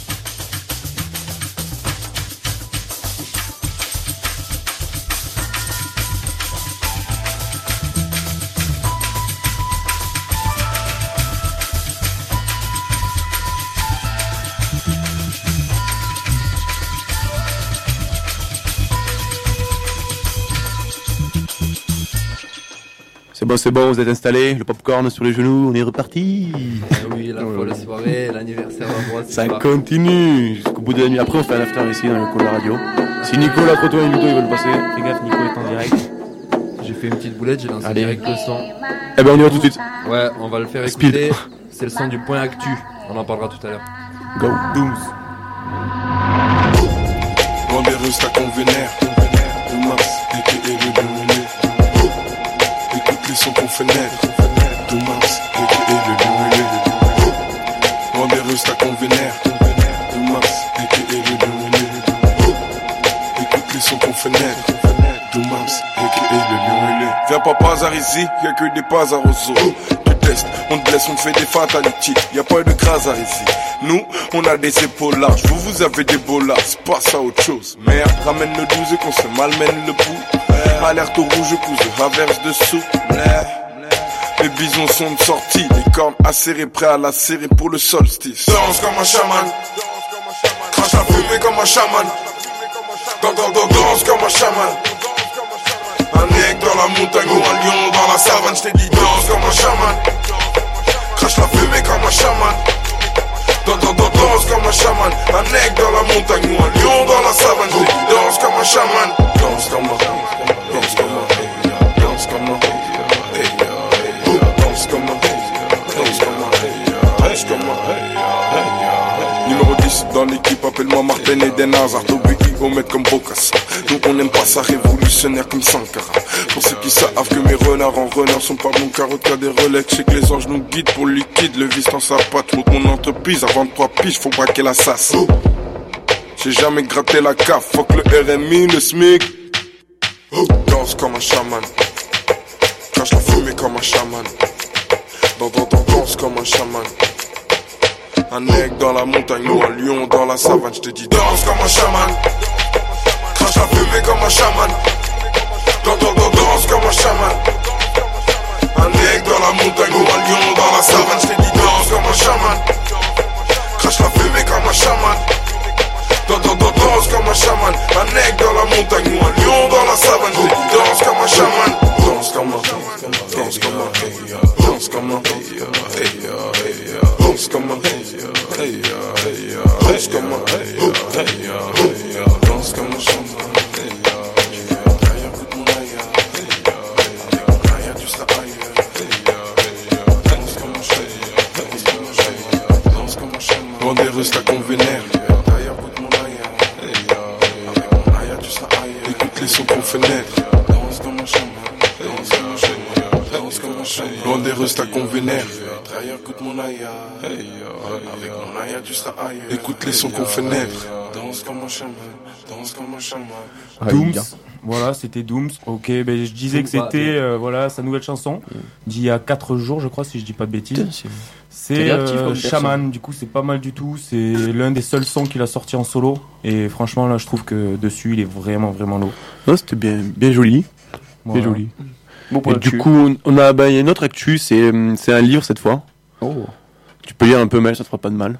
C'est bon, vous êtes installés, le popcorn sur les genoux, on est reparti. Oui, la folle soirée, l'anniversaire d'Ambroise. Ça continue jusqu'au bout de la nuit. Après, on fait un after ici dans le cours de la radio. Si Nicolas, Proto et Ludo ils veulent passer. Fais gaffe, Nico est en direct. J'ai fait une petite boulette, j'ai lancé Allez. direct le son. Eh ben, on y va tout de suite. Ouais, on va le faire Speed. écouter. C'est le son du point actu. On en parlera tout à l'heure. Go. Dooms. Wanderers ta convénère, le Mars, et le Luminé. Écoute les sons qu'on fait naître, de Mars, et le Luminé. Wanderers ta convénère, le Mars, et le Luminé. Écoute les sons qu'on fait naître, de Mars, et le Luminé. Viens pas hasard ici, y'a que des pas à roseau. On te blesse, on te fait des fatalities. Y'a pas de crasard ici. Nous, on a des épaules larges. Vous avez des bolas. Passe à autre chose. Merde, ramène le 12 et qu'on se malmène le pouls. Alerte au rouge, cousu, averse dessous. Les bisons sont de sortie. Les cornes acérées, prêts à la serrer pour le solstice. Danse comme un chaman. Crache la fumée comme un chaman. Danse comme un chaman. Un aigle dans la montagne ou un lion dans la savane. J't'ai dit danse comme un chaman. Crache la fumée comme un chaman. Danse comme un chaman. Un aigle dans la montagne ou un lion dans la savane. J't'ai dit danse comme un chaman. Danse comme un danse comme un danse comme un danse comme un danse comme un danse comme un numéro 10 dans l'équipe, appelle-moi Martin Eden Hazard. Au maître comme Bokassa. Nous on n'aime pas ça, révolutionnaire comme Sankara. Pour ceux qui savent que mes renards en renards sont pas bons carottes qu'à des relais. Je sais que les anges nous guident pour le liquide. Le vice dans sa patte, monte mon entreprise. À 23 piges, faut braquer la sasse. J'ai jamais gratté la caf. Fuck le RMI, le SMIC. Danse comme un chaman. Cache la fumée comme un chaman. Danse comme un chaman. Un aigle dans la montagne ou un lion dans la savane. J'te dis danse comme un chaman. Crache la fumée comme un chaman. Danse comme un chaman. Un aigle dans la montagne ou un lion dans la savane. J'te dis danse comme un chaman. Crache la fumée comme un chaman. Danse comme un chaman. Un aigle dans la montagne ou un lion dans la savane. J'te dis danse comme un chaman. Danse comme un danse comme un danse comme un danse comme un danse comme un danse comme un chaman. Wanderers ta convénère. Écoute les sons qu'on fait naître. Wanderers ta convénère. Écoute les sons qu'on fait naître. Dooms, voilà, c'était Dooms. Ok, ben je disais que c'était voilà sa nouvelle chanson d'il y a 4 jours, je crois, si je dis pas de bêtises. C'est Shaman. Du coup, c'est pas mal du tout. C'est l'un des seuls sons qu'il a sorti en solo. Et franchement, là, je trouve que dessus, il est vraiment, vraiment lourd. Non, c'était bien joli, voilà. bien joli. Bon Et du coup, on a y a une autre actu. C'est un livre cette fois. Oh. Tu peux lire un peu, mais ça te fera pas de mal.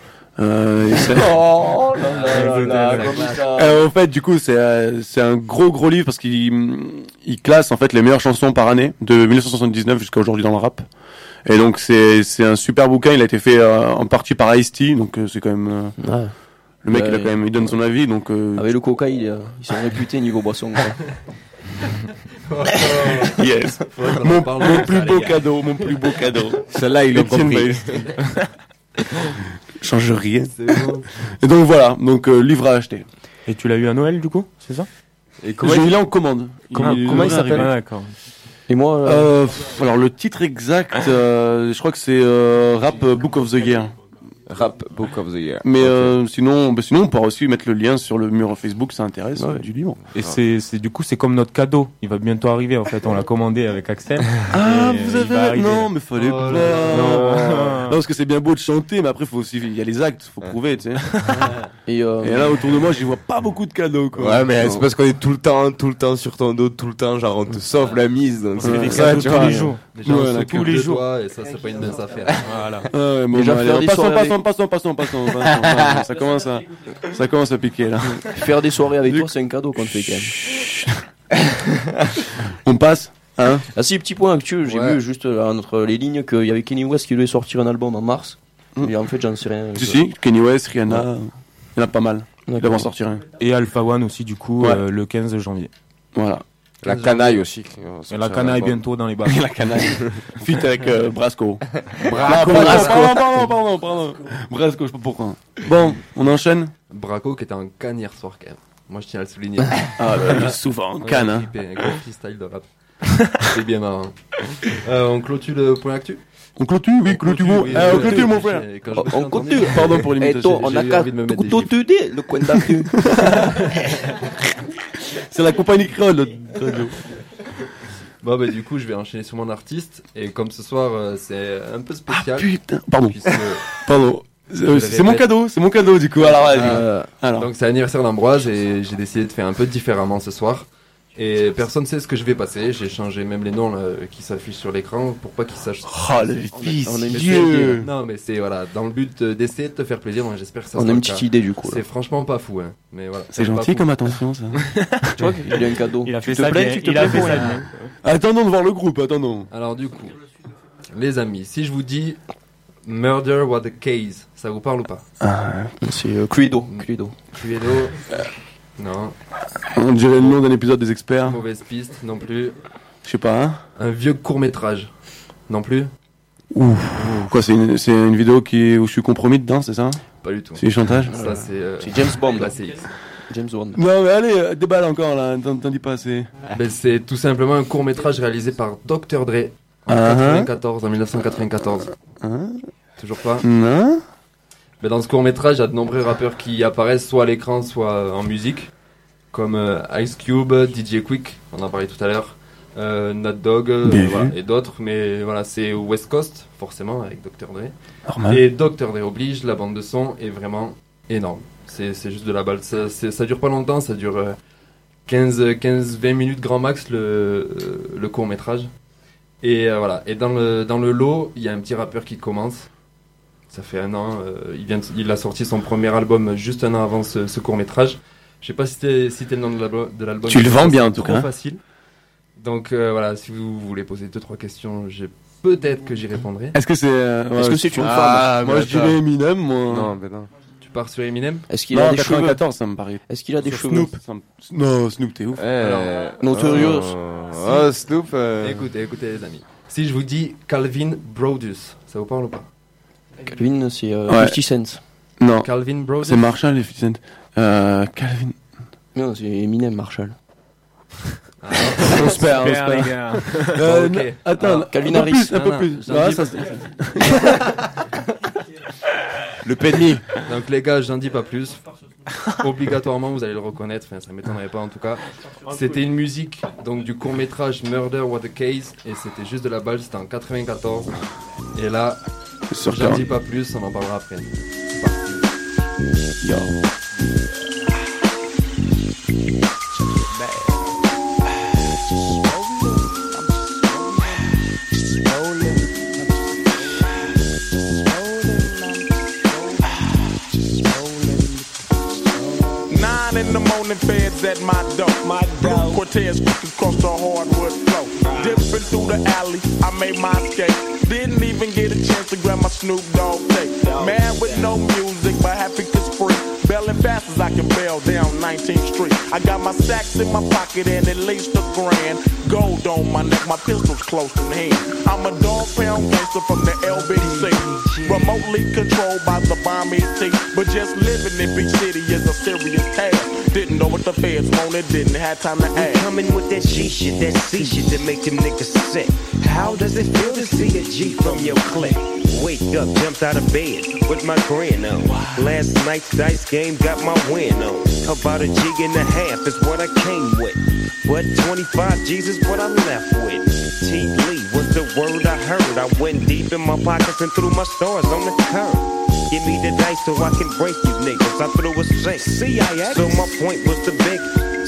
Oh là là, comme ça. En fait, du coup, c'est un gros livre parce qu'il classe en fait les meilleures chansons par année de 1979 jusqu'à aujourd'hui dans le rap. Et donc c'est un super bouquin. Il a été fait en partie par Ice-T, donc c'est quand même Le mec, il donne son avis, donc. Avec le coca, ils sont réputés niveau boisson. Yes. Mon plus beau cadeau. Celle-là, il l'a compris. Change rien. Et donc voilà, livre à acheter. Et tu l'as eu à Noël du coup, c'est ça? Et il est en commande. Comment il s'appelle? D'accord. Et moi alors le titre exact, je crois que c'est Rap Book of the Year. Rap Book of the Year. Mais sinon on pourra aussi mettre le lien sur le mur Facebook, ça intéresse du livre. Et c'est du coup c'est comme notre cadeau. Il va bientôt arriver en fait. On l'a commandé avec Axel. Ah vous avez non mais fallait pas. Non parce que c'est bien beau de chanter, mais après il y a les actes, faut prouver, tu sais. Et là autour de moi j'y vois pas beaucoup de cadeaux quoi. Ouais mais c'est parce qu'on est tout le temps sur ton dos, tout le temps genre on te sauve la mise. Donc c'est des cadeaux tous les jours. Déjà on s'occupe de toi et ça c'est pas une mince affaire. Voilà. Déjà faire des soirées. Passons. Ça commence à piquer là. Faire des soirées avec toi, c'est un cadeau qu'on te fait quand même. On passe, hein? Ah si, petit point actuel, j'ai vu juste entre les lignes qu'il y avait Kanye West qui devait sortir un album en mars. Et en fait, j'en sais rien. Si, Kanye West, Rihanna, il y en a pas mal. Il va en sortir un. Et Alpha One aussi, du coup, le 15 janvier. Voilà. La canaille aussi. Et la canaille bientôt dans les bars. La canaille. Fit avec Brasco. Pardon. Brasco, je sais pas pourquoi. Bon, on enchaîne. Braco qui était en canne hier soir quand même. Moi je tiens à le souligner. Il est souvent en canne. Un gros freestyle de rap. C'est bien marrant. On clôture le point actu. On clôture, oui, clôture mon frère. On clôture. Pardon pour l'imitation. On a qu'à tout le coin d'actu. C'est la compagnie créole. Bon bah du coup je vais enchaîner sur mon artiste et comme ce soir c'est un peu spécial. Ah putain, pardon. C'est mon cadeau du coup. Alors. Donc c'est l'anniversaire d'Ambroise et j'ai décidé de faire un peu différemment ce soir. Et personne ne sait ce que je vais passer. J'ai changé même les noms là, qui s'affichent sur l'écran pour pas qu'ils sachent. Oh le fils. Dieu. Non mais c'est voilà dans le but d'essayer de te faire plaisir. Donc j'espère que ça. On a une petite idée du coup. C'est franchement pas fou hein. Mais voilà. C'est gentil comme attention ça. Tu vois qu'il y a un cadeau. Il a fait ça bien. Attendons de voir le groupe. Attendons. Alors du coup, les amis, si je vous dis Murder What the Case, ça vous parle ou pas? C'est Cluedo. Non. On dirait le nom d'un épisode des experts. Mauvaise piste, non plus. Je sais pas. Un vieux court-métrage, non plus. Quoi, c'est une vidéo où je suis compromis dedans, c'est ça? Pas du tout. C'est du chantage? Ça, c'est James Bond. Là, c'est James Bond. Non, mais allez, déballe encore là, t'en dis pas assez. Ben, c'est tout simplement un court-métrage réalisé par Dr. Dre en 1994. Toujours pas? Non. Mais dans ce court-métrage, il y a de nombreux rappeurs qui apparaissent soit à l'écran, soit en musique, comme Ice Cube, DJ Quick, on en parlait tout à l'heure, Nat Dogg, voilà, et d'autres. Mais voilà, c'est West Coast, forcément, avec Dr. Dre. Normal. Et Dr. Dre oblige, la bande de son est vraiment énorme. C'est juste de la balle. Ça dure pas longtemps, ça dure 15-20 minutes grand max, le court-métrage. Et voilà. Et dans le lot, il y a un petit rappeur qui commence. Ça fait 1 an, il a sorti son premier album juste 1 an avant ce court-métrage. Je sais pas si c'était le nom de l'album. Tu le vends bien en tout cas. C'est facile. Donc voilà, si vous voulez poser 2-3 questions, peut-être que j'y répondrai. Est-ce que c'est une femme? Moi je dirais Eminem, moi. Non, mais non. Tu pars sur Eminem? Est-ce qu'il a des 94, ça me paraît. Est-ce qu'il a des cheveux? Snoop. Non, Snoop, t'es ouf. Notorious. Snoop. Écoutez les amis. Si je vous dis Calvin Brodus, ça vous parle ou pas? Calvin, c'est 50 Cent. Non. Calvin Brodus. C'est Marshall et 50 Cent. Calvin. Non, c'est Eminem, Marshall. On se perd, les gars. Ok. Attends, Calvin un peu Harris. plus, un peu plus. Ah, ça, Le penny. Donc les gars, j'en dis pas plus. Obligatoirement, vous allez le reconnaître. Enfin, ça m'étonnerait pas en tout cas. C'était une musique donc du court métrage Murder What the Case et c'était juste de la balle. C'était en 94. Et là, j'en dis pas plus. On en parlera après. C'est parti. Yo. In the morning, feds at my door. Cortez quick across the hardwood floor. Dipping through the alley, I made my escape. Didn't even get a chance to grab my Snoop Dogg tape. Man with no music, but happy 'cause free. Belling fast as I can bail down 19th Street. I got my sacks in my pocket and at least $1,000. Gold on my neck, my pistol's close in hand. I'm a dog pound gangster from the LBC. Remotely controlled by the bomb ET. But just living in big city is a serious task. Didn't know what the feds wanted, didn't have time to ask. Coming with that G shit, that C shit that make them niggas sick. How does it feel to see a G from your clique? Wake up, jumped out of bed with my grin on. Last night's dice game got my win on. About a G and a half is what I came with. But 25 G's is what I left with. T. Lee was the word I heard. I went deep in my pockets and threw my stars on the curb. Give me the dice so I can break you niggas. I threw a 6. CIA. So my point was the big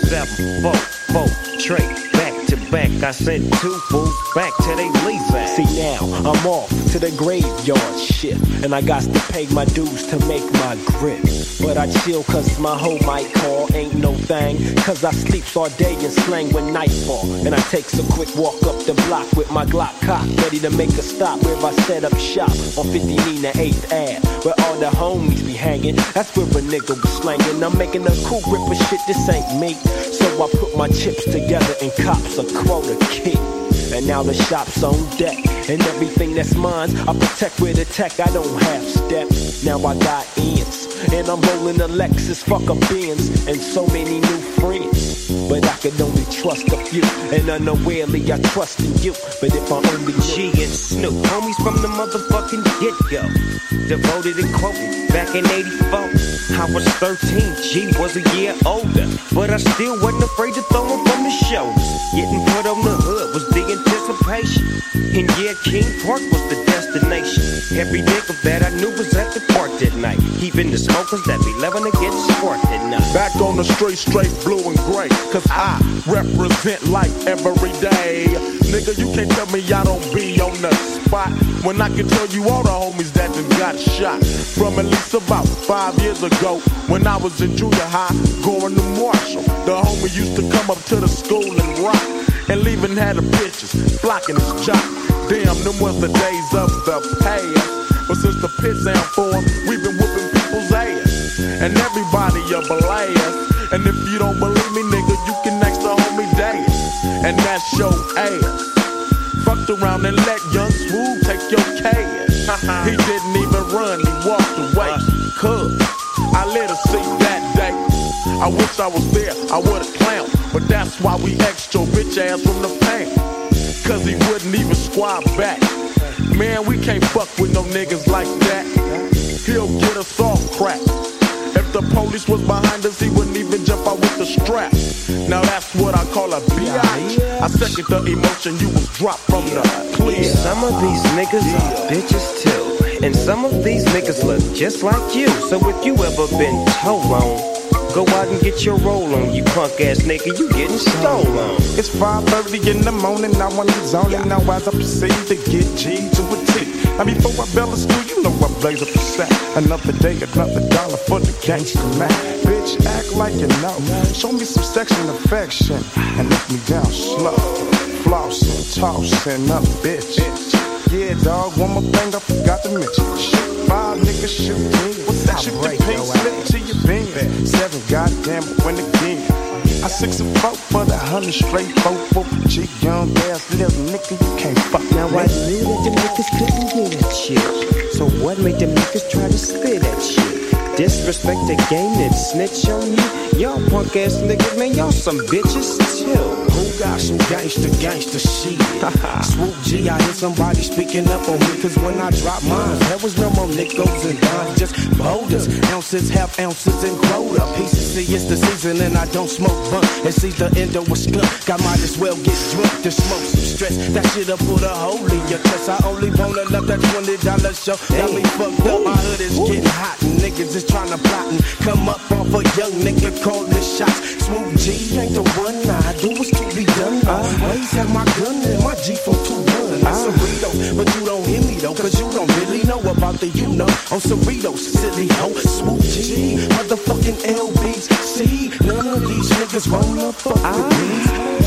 7, 4, 4, trade. Back to back, I sent 2 fools back to they lease ass. See now, I'm off to the graveyard shift. And I got to pay my dues to make my grip. But I chill cause my hoe might call, ain't no thing. Cause I sleep all day and slang when nightfall. And I takes a quick walk up the block with my Glock cock, ready to make a stop where I set up shop on 50 Nina 8th Ave, where all the homies be hanging. That's where a nigga was slanging. I'm making a cool grip of shit, this ain't me. So I put my chips together and cops a quota kick. And now the shop's on deck. And everything that's mine, I protect with a tech, I don't have step. Now I got ends. And I'm rolling a Lexus, fuck a Benz. And so many new friends. But I could only trust a few. And unawarely I trust in you. But if I only G and Snoop, homies from the motherfucking get-go. Devoted and quoted back in 84. I was 13, G was a year older. But I still wasn't afraid to throw him from the shoulders. Getting put on the hood was the anticipation. And yeah, King Park was the destination. Every nigga that I knew was at the park that night. Even the smokers that be loving to get sparked at night. Back on the straight blue and gray. Cause I represent life every day. Nigga, you can't tell me I don't be on the spot. When I can tell you all the homies that done got shot. From at least about 5 years ago. When I was in junior high, going to Marshall. The homie used to come up to the school and rock. And leaving had the bitches blocking his job. Damn, them was the days of the past. But since the pits ain't formed, we've been whooping people's ass. And everybody a blast. And if you don't believe me, nigga, you can ask the homie Dance. And that's your ass. Fucked around and let Young Smooth take your cash. He didn't even run, he walked away. Cause I let her see that day. I wish I was there, I would've clowned. But that's why we exed your bitch ass from the paint. Cause he wouldn't even squad back. Man, we can't fuck with no niggas like that. He'll get us all cracked. If the police was behind us, he wouldn't even jump out with the strap. Now that's what I call a bitch. I second the emotion you was dropped from the clear. Some of these niggas are bitches too. And some of these niggas look just like you. So if you ever been told wrong, go out and get your roll on, you punk ass nigga, you getting stolen. It's 5:30 in the morning, now I'm zoning. Now as I proceed to get G to a T. Now before I bell the school, you know I blaze up a sack. Another day, another dollar for the gangster man. Bitch, act like you know. Show me some sex and affection and let me down slow. Flossing, tossing up, bitch. Yeah, dog, one more thing I forgot to mention. Shoot 5 niggas, shoot 10. What's that? Shoot the pink slip to your bin. 7, goddamn, win again. I 6 and 4 for the 100 straight 4 for G, young ass little nigga, you can't fuck. Now I knew that them niggas couldn't get at shit. So what made them niggas try to spit at shit? Disrespect the game and snitch on you. Y'all punk ass niggas, man, y'all some bitches too. Who got some gangsta shit? Swoop G, I hear somebody speaking up on me. Cause when I drop mine, there was no more nickels and dimes, just boulders, ounces, half ounces, and quota pieces. See, it's the season and I don't smoke blunt. It's either endo or skunk. I might as well get drunk to smoke some stress. That shit'll put a hole in your chest. I only wanna love that $20 show. Got me fucked up, my hood is getting hot. And niggas is trying to plot and come up off a young nigga calling shots. Swoop G ain't the one I do is to be done. I always have my gun and my G421. That's Cerritos, but you don't hear me though, cause you don't really know about the you know. On Cerritos, silly hoe, Swoop G, motherfucking LBs. See, none of these niggas wanna fuck with me.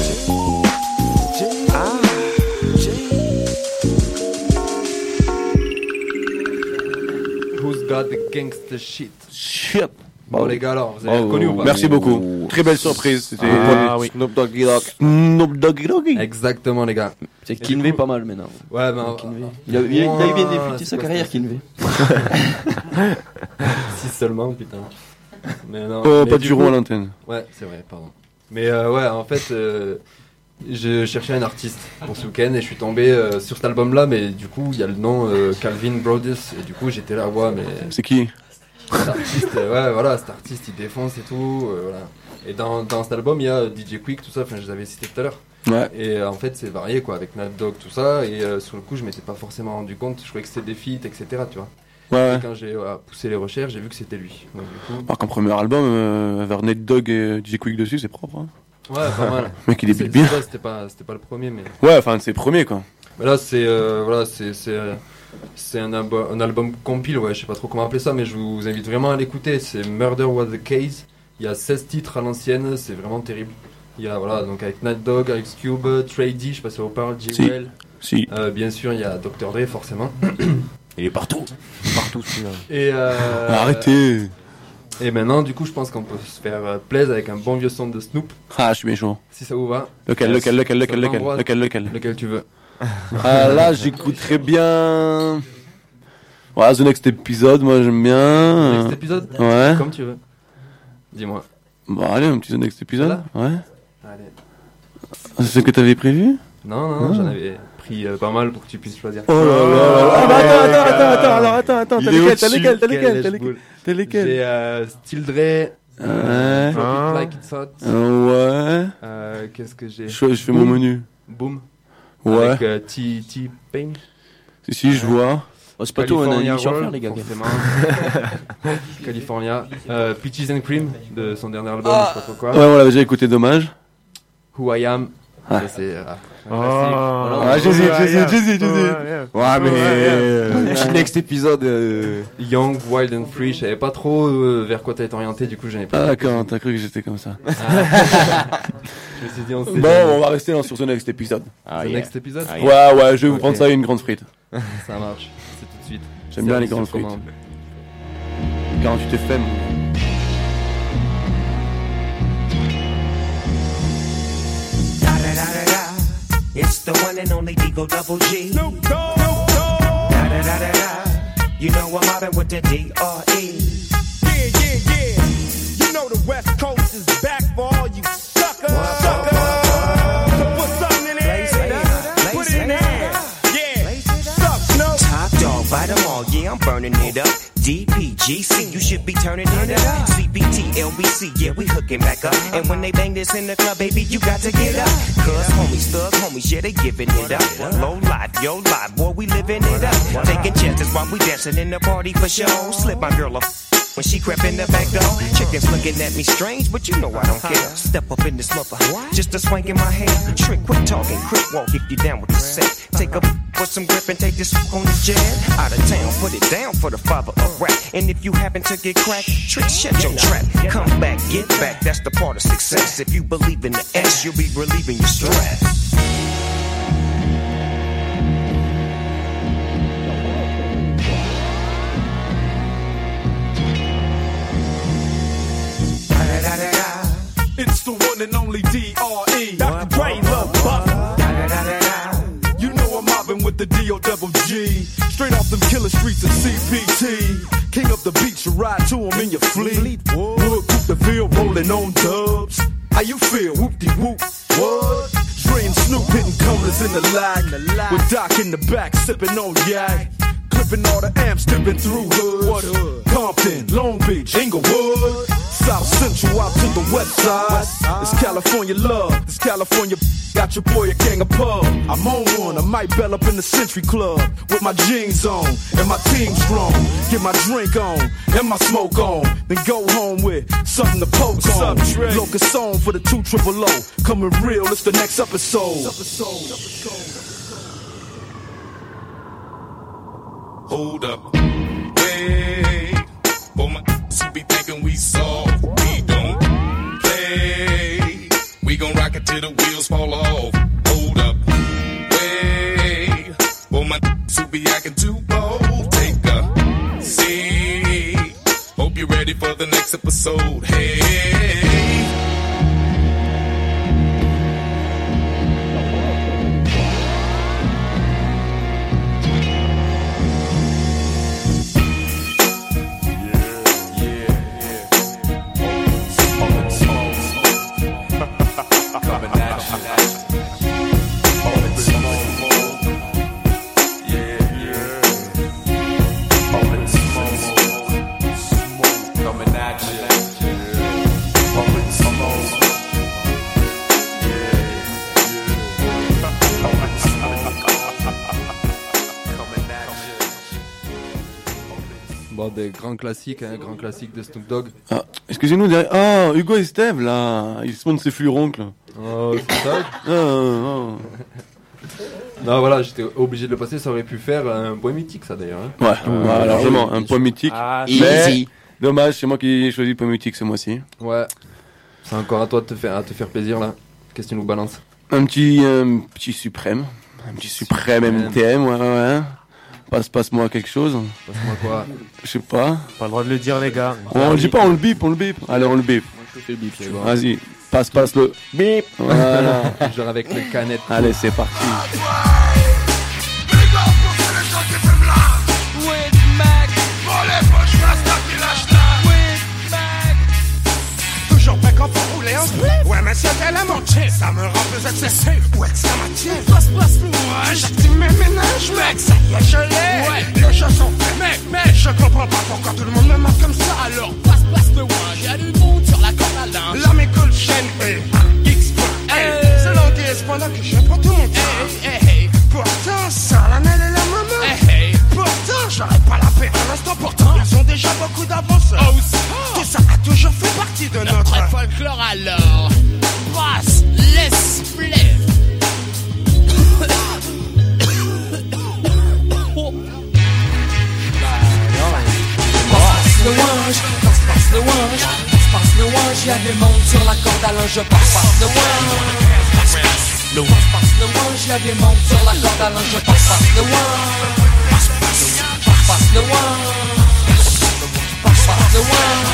Who's got the gangster shit? Shit. Bon les gars, alors vous avez reconnu ou pas? Merci beaucoup. Très belle surprise. C'était Snoop Doggy Dogg. Snoop Doggy Doggy. Exactement les gars. C'est Kinvey pas mal maintenant. Ouais, ben il a bien débuté sa carrière, Kinvey. Si seulement, putain. Mais non. Pas du rond à l'antenne. Ouais, c'est vrai, pardon. Mais ouais, en fait, je cherchais un artiste pour ce week-end et je suis tombé sur cet album-là, mais du coup, il y a le nom Calvin Broadus et du coup, j'étais là, ouais, mais. C'est qui? Cet artiste, ouais, voilà, cet artiste, il défonce et tout, voilà. Et dans cet album, il y a DJ Quick, tout ça, enfin, je les avais cités tout à l'heure. Ouais. Et en fait, c'est varié, quoi, avec Nat Dogg, tout ça, et sur le coup, je m'étais pas forcément rendu compte, je croyais que c'était des feats, etc., tu vois. Ouais. Et quand j'ai poussé les recherches, j'ai vu que c'était lui. Donc, du coup... Par contre, premier album, avoir Nate Dogg et DJ Quick dessus, c'est propre. Hein. Ouais, pas mal. Le mec, il débute bien. C'était pas le premier, mais. Ouais, enfin, c'est le premier, quoi. Mais là, c'est voilà, c'est un album compile, ouais, je sais pas trop comment appeler ça, mais je vous invite vraiment à l'écouter. C'est Murder Was the Case. Il y a 16 titres à l'ancienne, c'est vraiment terrible. Il y a, voilà, donc avec Nat Dogg, Ice Cube, Trey D, je sais pas si ça vous parle, J-Well. Si. Bien sûr, il y a Dr. Dre, forcément. Il est partout. Partout, celui-là. Et arrêtez. Et maintenant, du coup, je pense qu'on peut se faire plaisir avec un bon vieux son de Snoop. Ah, je suis méchant. Si ça vous va. Lequel tu veux. Ah là, j'écouterais bien. Ouais, The Next Episode, moi j'aime bien. The Next Episode. Ouais. Comme tu veux. Dis-moi. Bon, allez, un petit The Next Episode. Voilà. Ouais. Allez. C'est ce que t'avais prévu? Non, j'en avais pris pas mal pour que tu puisses choisir. Oh là là. Ah bah attends, t'as lesquels? J'ai Still Dre. Drop It Like It's Hot. Ouais. Qu'est-ce que j'ai? Je fais mon menu. Boom. Ouais. Avec T-Pain. Si, je vois. Oh, c'est pas tout, on a une émission à faire, les gars. California. Peaches and Cream de son dernier album, je sais pas trop quoi. Ouais, on l'avait déjà écouté, dommage. Who I Am. Ah. C'est j'hésite. Ouais, mais Next Episode. Young, Wild and Free, je savais pas trop vers quoi t'allais orienté, du coup j'en ai pas. Ah d'accord, t'as cru que j'étais comme ça. Je me suis dit, on va rester sur The Next Episode. Next Episode. Ouais, je vais vous prendre ça et une grande frite. Ça marche, c'est tout de suite. J'aime bien les grandes frites. 48 FM. It's the one and only Digo Double G. Snoop Dogg. Da da da da da. You know I'm mobbing with the D.R.E. Yeah. You know the West Coast is back for all you suckers. So put something in there. Put it in there. Yeah. Suck, Snoop. Top dog, bite them all. Yeah, I'm burning it up. DPGC, you should be turning it up. CBT, LBC, yeah, we hooking back up. And when they bang this in the club, baby, you got to get up. Cause homies, thug homies, yeah, they giving it up. Low life, yo life, boy, we living it up. Taking chances while we dancing in the party for show. Slip my girl up when she crept in the back door. Chickens looking at me strange, but you know I don't care. Step up in this mother, just a swank in my hair. Shrink, quit talking, quick walk if you down with the set. Take a put some grip and take this on the jet. Out of town, put it down for the father of rap. And if you happen to get cracked, trick, shut your trap. Come back, get back, that's the part of success. If you believe in the S, you'll be relieving your stress. It's the one and only D.R.E. Dr. Dre, Love Buff. You know I'm mobbing with the D.O.G. Straight off them killer streets of CPT. King up the beach, you ride to him in your fleet. Wood, Coupe de Ville, rolling on dubs. How you feel? Whoop-de-whoop. What? Dre and Snoop hitting colors in the lag. With Doc in the back, sipping on yak. Clipping all the amps, dipping through hoods. What hood? Compton, Long Beach, Inglewood. South Central out to the west side. It's California love, it's California. Got your boy a gang of pub. I'm on one, I might bell up in the Century Club. With my jeans on, and my team strong. Get my drink on, and my smoke on. Then go home with something to poke on. Locust song for the 200. Coming real, it's the next episode. Hold up, wait. For my be thinking we soft. We don't play. We gon' rock it till the wheels fall off. Hold up, wait. For my who be acting too bold. Take a seat. Hope you're ready for the the next episode. Hey. Bon, des grands classiques, hein, grand classique de Snoop Dogg. Ah, excusez-nous, derrière... Ah, Hugo et Steve, là, ils se montrent ses fluronques, là. Oh, c'est ça. Non, voilà, j'étais obligé de le passer, ça aurait pu faire un point mythique, ça, d'ailleurs. Hein. Ouais, largement, un point mythique. Ah, mais, dommage, c'est moi qui ai choisi le point mythique ce mois-ci. Ouais. C'est encore à toi de te faire plaisir, là. Qu'est-ce que tu nous balances? Un petit suprême. Un petit suprême MTM, ouais. Passe-moi quelque chose. Passe-moi quoi? Je sais pas. Pas le droit de le dire, les gars. On le dit pas, on le bip. Allez, on le bip. Moi, je fais le bip, c'est bon. Vas-y, passe le bip. Voilà. Genre avec le canette. Allez, c'est parti. Toujours prêt quand pour rouler en split. Ouais, mais c'est elle a monté, ça me rend plus excessif. Ouais, ça m'attire. Passe-moi. J'active mes ménages, mec, ça y est, je l'ai. Ouais, les choses sont faites, mec, je comprends pas pourquoi tout le monde me marque comme ça. Alors, passe-le, ouais, y'a du monde sur la corde à linge. Là, mes cool chaînes, X, c'est l'anguille, pendant que je prends tout mon temps. Pourtant, ça, la Nelle et la maman. Pourtant, j'arrête pas la paix un instant, pourtant. Ils ont déjà beaucoup d'avance. Tout ça a toujours fait partie de notre folklore alors. Passe, laisse plaire. Passe le wange, passe le wange, passe le wange, y'a des mondes sur la corde à linge, passe le wange. Passe le wange, y'a des mondes sur la corde à linge, passe le wange. Passe le wange, passe le wange.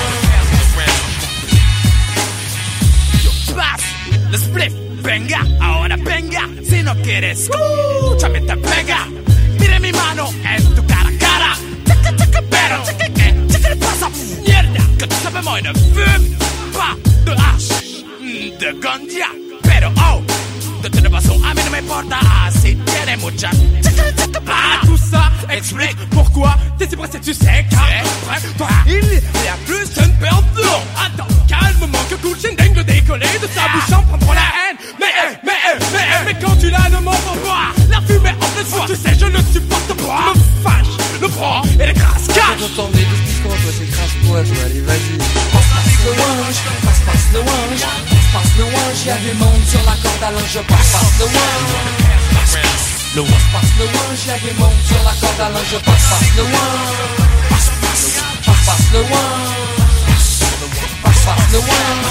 Pass, le spliff, venga, ahora venga. Si no quieres, escúchame, te pega. Mire mi mano en tu cara a cara. Pero, ¿qué le pasa? Mierda, que tú sabes moi ne fume pas de hache, de ganja. Pero, oh, de toute façon, a mí no me importa si tiene mucha. Ah, tout ça explique pourquoi t'es si pressé, tu sais qu'après toi, il y a plus d'une perte d'eau. Attends, calmement, que cool Shendeng le décoller de sa bouche en prendront la haine. Mais quand tu l'as, ne m'en veux pas. La fumée en pleine foi, tu sais, je ne supporte pas. Me fâche, le prends et les crasse cache. J'entends des discours, toi c'est crasse-toi, allez, vas-y. Passe le wange, passe le wange, passe le wange, y'a des mondes sur la corde à linge, passe le wange. Le wange, passe le wange, y'a des mondes sur la corde à linge, passe le wange. Passe le wange, passe le wange.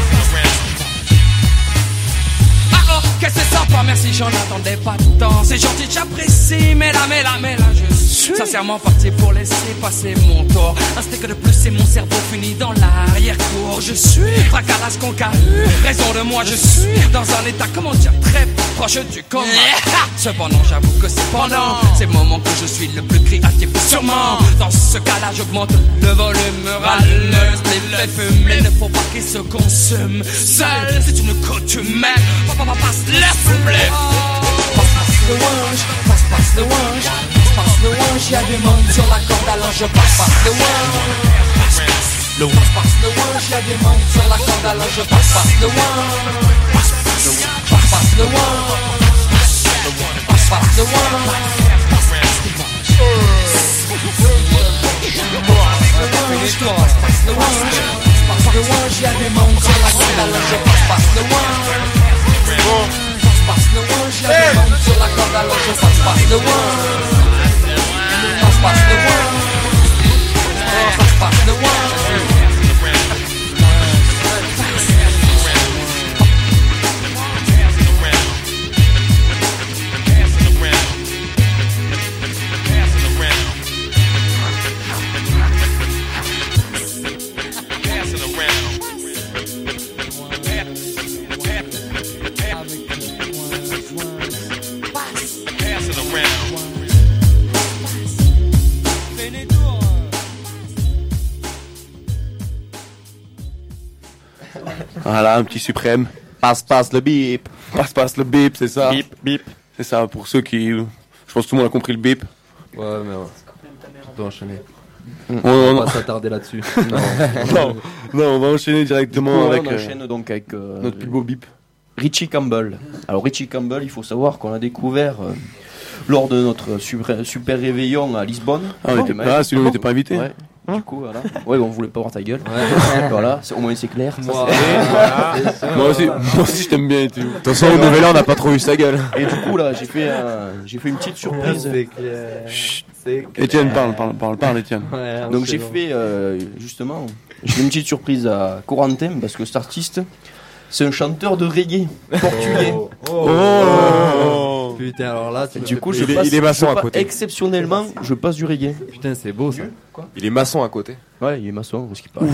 Que c'est sympa, merci, j'en attendais pas tant. C'est gentil, j'apprécie, mais là, je suis sincèrement parti pour laisser passer mon tour. Un steak de plus et mon cerveau finit dans l'arrière-cour. Je suis fracasse concahu, raison de moi, je suis dans un état, comment dire, très proche du coma. Cependant, j'avoue que c'est pendant ces moments que je suis le plus créatif, sûrement. Dans ce cas-là, j'augmente le volume, râle, les fume, il ne faut pas qu'ils se consument. Seul, c'est une coutume, laisse plaire. Passe le wange, passe le wange, passe le wange, y'a des mondes sur la corde à linge, passe le wange. Passe le wange, y'a des mondes sur la corde à linge, passe le wange. Passe le wange, passe le wange. Passe le wange, y'a des mondes sur la corde à linge, passe le wange. Passe le wange, y'a des mondes sur la corde à linge, passe le wange. Passe le wange, passe le wange. Voilà, un petit suprême. Passe le bip. Passe le bip, c'est ça. Bip, bip. C'est ça, pour ceux qui... Je pense que tout le monde a compris le bip. Ouais, mais ouais. On doit enchaîner. On va pas s'attarder là-dessus. Non, on va enchaîner directement avec... On enchaîne donc avec... notre plus beau bip. Richie Campbell. Alors Richie Campbell, il faut savoir qu'on l'a découvert lors de notre super réveillon à Lisbonne. Ah, celui-là, on n'était pas invité. Ouais. Du coup, voilà. Ouais, on voulait pas voir ta gueule. Voilà, au moins c'est clair. Moi aussi, je t'aime bien. De toute façon, au nouvel an, on n'a pas trop vu sa gueule. Et du coup, là, j'ai fait une petite surprise. Étienne, parle, Étienne. Donc j'ai fait justement, j'ai fait une petite surprise à Corentin parce que cet artiste, c'est un chanteur de reggae portugais. Putain, alors là, du coup, il est maçon à côté. Exceptionnellement, je passe du reggae. Putain, c'est beau ça. Quoi ? Il est maçon à côté. Ouais, il est maçon, ce qui parle.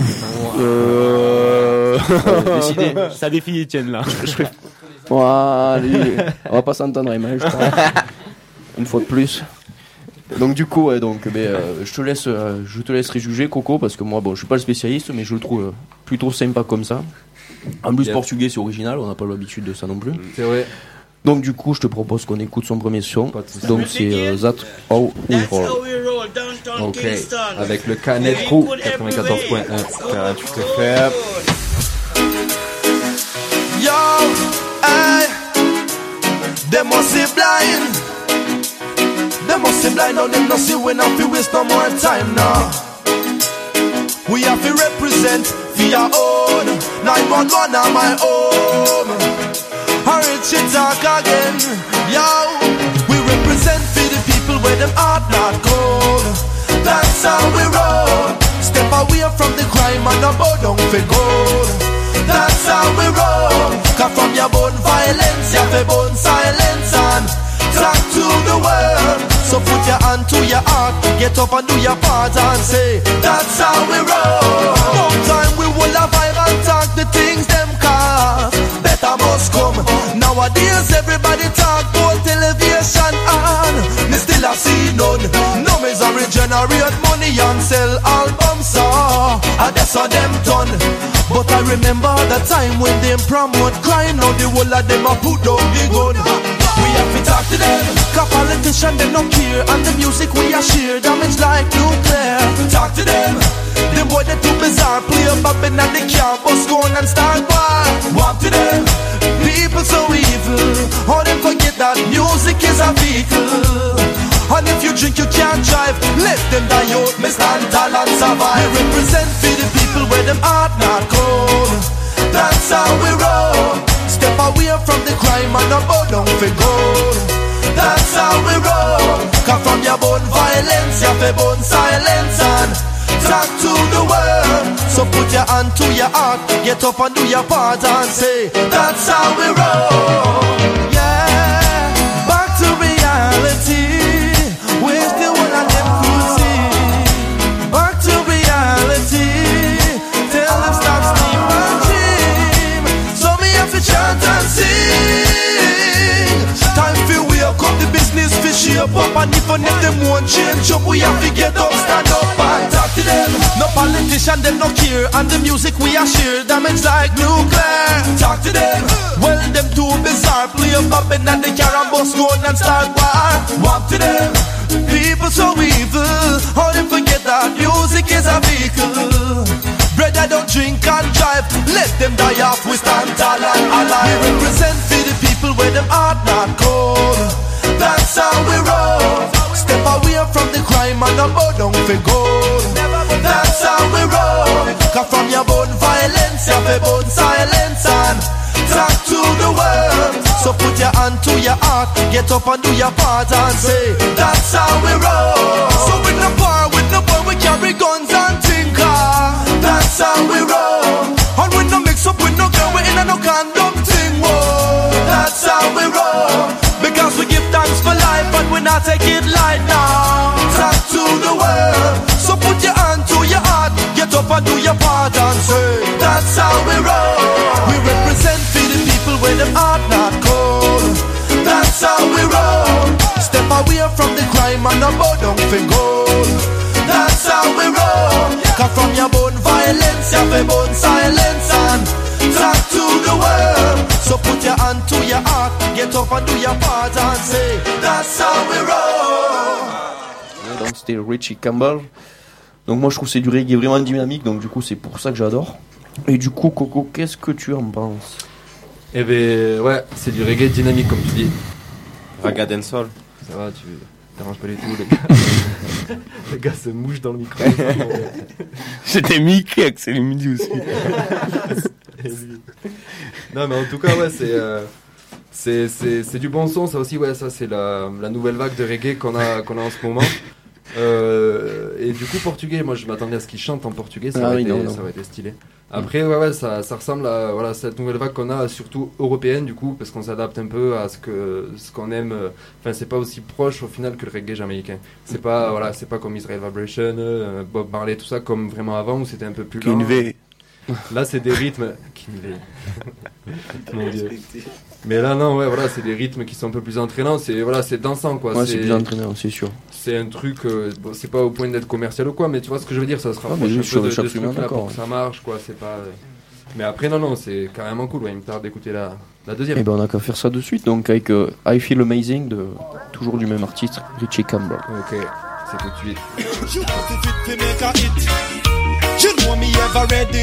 Décidé. Ça défie Étienne là. Voilà, on va pas s'entendre, Emma, je crois. Une fois de plus. Donc du coup, je te laisse juger, Coco, parce que moi, bon, je suis pas le spécialiste, mais je le trouve plutôt sympa comme ça. En plus, portugais, c'est original, on n'a pas l'habitude de ça non plus. C'est vrai. Donc du coup, je te propose qu'on écoute son premier son. Donc c'est That How We Roll. Ok, avec le Canet Crew 94.1. Tu te fais. Yo, hey, them must be blind. Them must be blind, now them not see we not fi waste no more time now. We have to represent for your own. 911 on my own. Richie talk again, yo. We represent for the people where them heart not cold. That's how we roll. Step away from the crime and no bow down for gold. That's how we roll. Cause from your bone violence, you have a bone silence and talk to the world. So put your hand to your heart, get up and do your part and say, that's how we roll. One time we will have viral talk the things them cause. Better must come. Nowadays everybody talk about elevation and me still a see none. No misery generate money and sell albums so I guess how them done. But I remember the time when them promote crime. Now the whole of them a put down the gun. We have to talk to them. Cause politicians they don't care. And the music we are share damage like nuclear. Talk to them. Them boy they too bizarre. Play a bobbin and they can't bust gun and start war. Walk to them. People so evil. How them forget that music is a vehicle. And if you drink you can't drive. Let them die out. Me stand tall and survive. We represent for the people where them heart not cold. That's how we roll. Step away from the crime and no bow down for gold. That's how we roll. Cause from your bone violence, you have a bone silence and talk to the world. So put your hand to your heart, get up and do your part and say, that's how we roll. Yeah, back to reality. Where's the one of them could see? Back to reality. Tell them stop sleep and dream. So me have to chant and sing. Time for wake up, the business for shape up. And even if them won't change up, we have to get up, stand up and talk to them. No politician, them no care. And the music we are share, damage like nuclear. Talk to them. Well, them too bizarre. Play a bobbin and the carrom bus gun and start war. Walk to them. People so evil. How them forget that music is a vehicle. Brother don't drink and drive. Let them die off. We stand tall and alive. We represent for the people where them heart not cold. That's how we roll. Step away from the crime and no bow down for gold. That's how we roll. Cause from your bone violence, you have a bone silence and talk to the world. So put your hand to your heart, get up and do your part and say, that's how we roll. So with no bar, with no boy, we carry guns and tinker. That's how we roll. And we no mix up with no girl, we in a no condom thing, whoa. That's how we roll. Because we give thanks for life and we not take it light now. Talk to the world. So put your hand to your heart, get up and do your part and say, that's how we roll. We represent for the people where them heart not cold. That's how we roll. Step away from the crime and no bow down for gold. That's how we roll. Cause from your bone violence, you have a bone silence and talk to your heart. Get up and do your part and say, that's how we roll. Donc c'était Richie Campbell. Donc moi je trouve que c'est du reggae vraiment dynamique, donc du coup c'est pour ça que j'adore. Et du coup Coco, qu'est-ce que tu en penses? Eh ben ouais, c'est du reggae dynamique comme tu dis. Raga dancehall. Ça va, tu t'arranges pas du tout les gars. Les gars se mouchent dans le micro. C'était Mickey avec ses midi aussi. Non mais en tout cas ouais c'est du bon son ça aussi, ouais, ça c'est la nouvelle vague de reggae qu'on a en ce moment. Et du coup portugais, moi je m'attendais à ce qu'ils chantent en portugais, ça aurait été stylé. Après ouais ça ressemble à voilà cette nouvelle vague qu'on a, surtout européenne du coup, parce qu'on s'adapte un peu à ce qu'on aime. Enfin c'est pas aussi proche au final que le reggae jamaïcain. C'est pas comme Israel Vibration, Bob Marley, tout ça comme vraiment avant où c'était un peu plus lent. Là c'est des rythmes mon Dieu. Mais là non ouais voilà, c'est des rythmes qui sont un peu plus entraînants, c'est dansant quoi. Ouais, c'est plus entraînant, c'est sûr. C'est un truc bon, c'est pas au point d'être commercial ou quoi, mais tu vois ce que je veux dire, ça se rapproche un peu de ce truc là pour que ça marche quoi, c'est pas mais après non c'est carrément cool, ouais, il me tarde d'écouter la deuxième. Et ben on a qu'à faire ça de suite, donc avec I Feel Amazing de toujours du même artiste, Richie Campbell. OK, c'est tout de suite. You know me ever ready.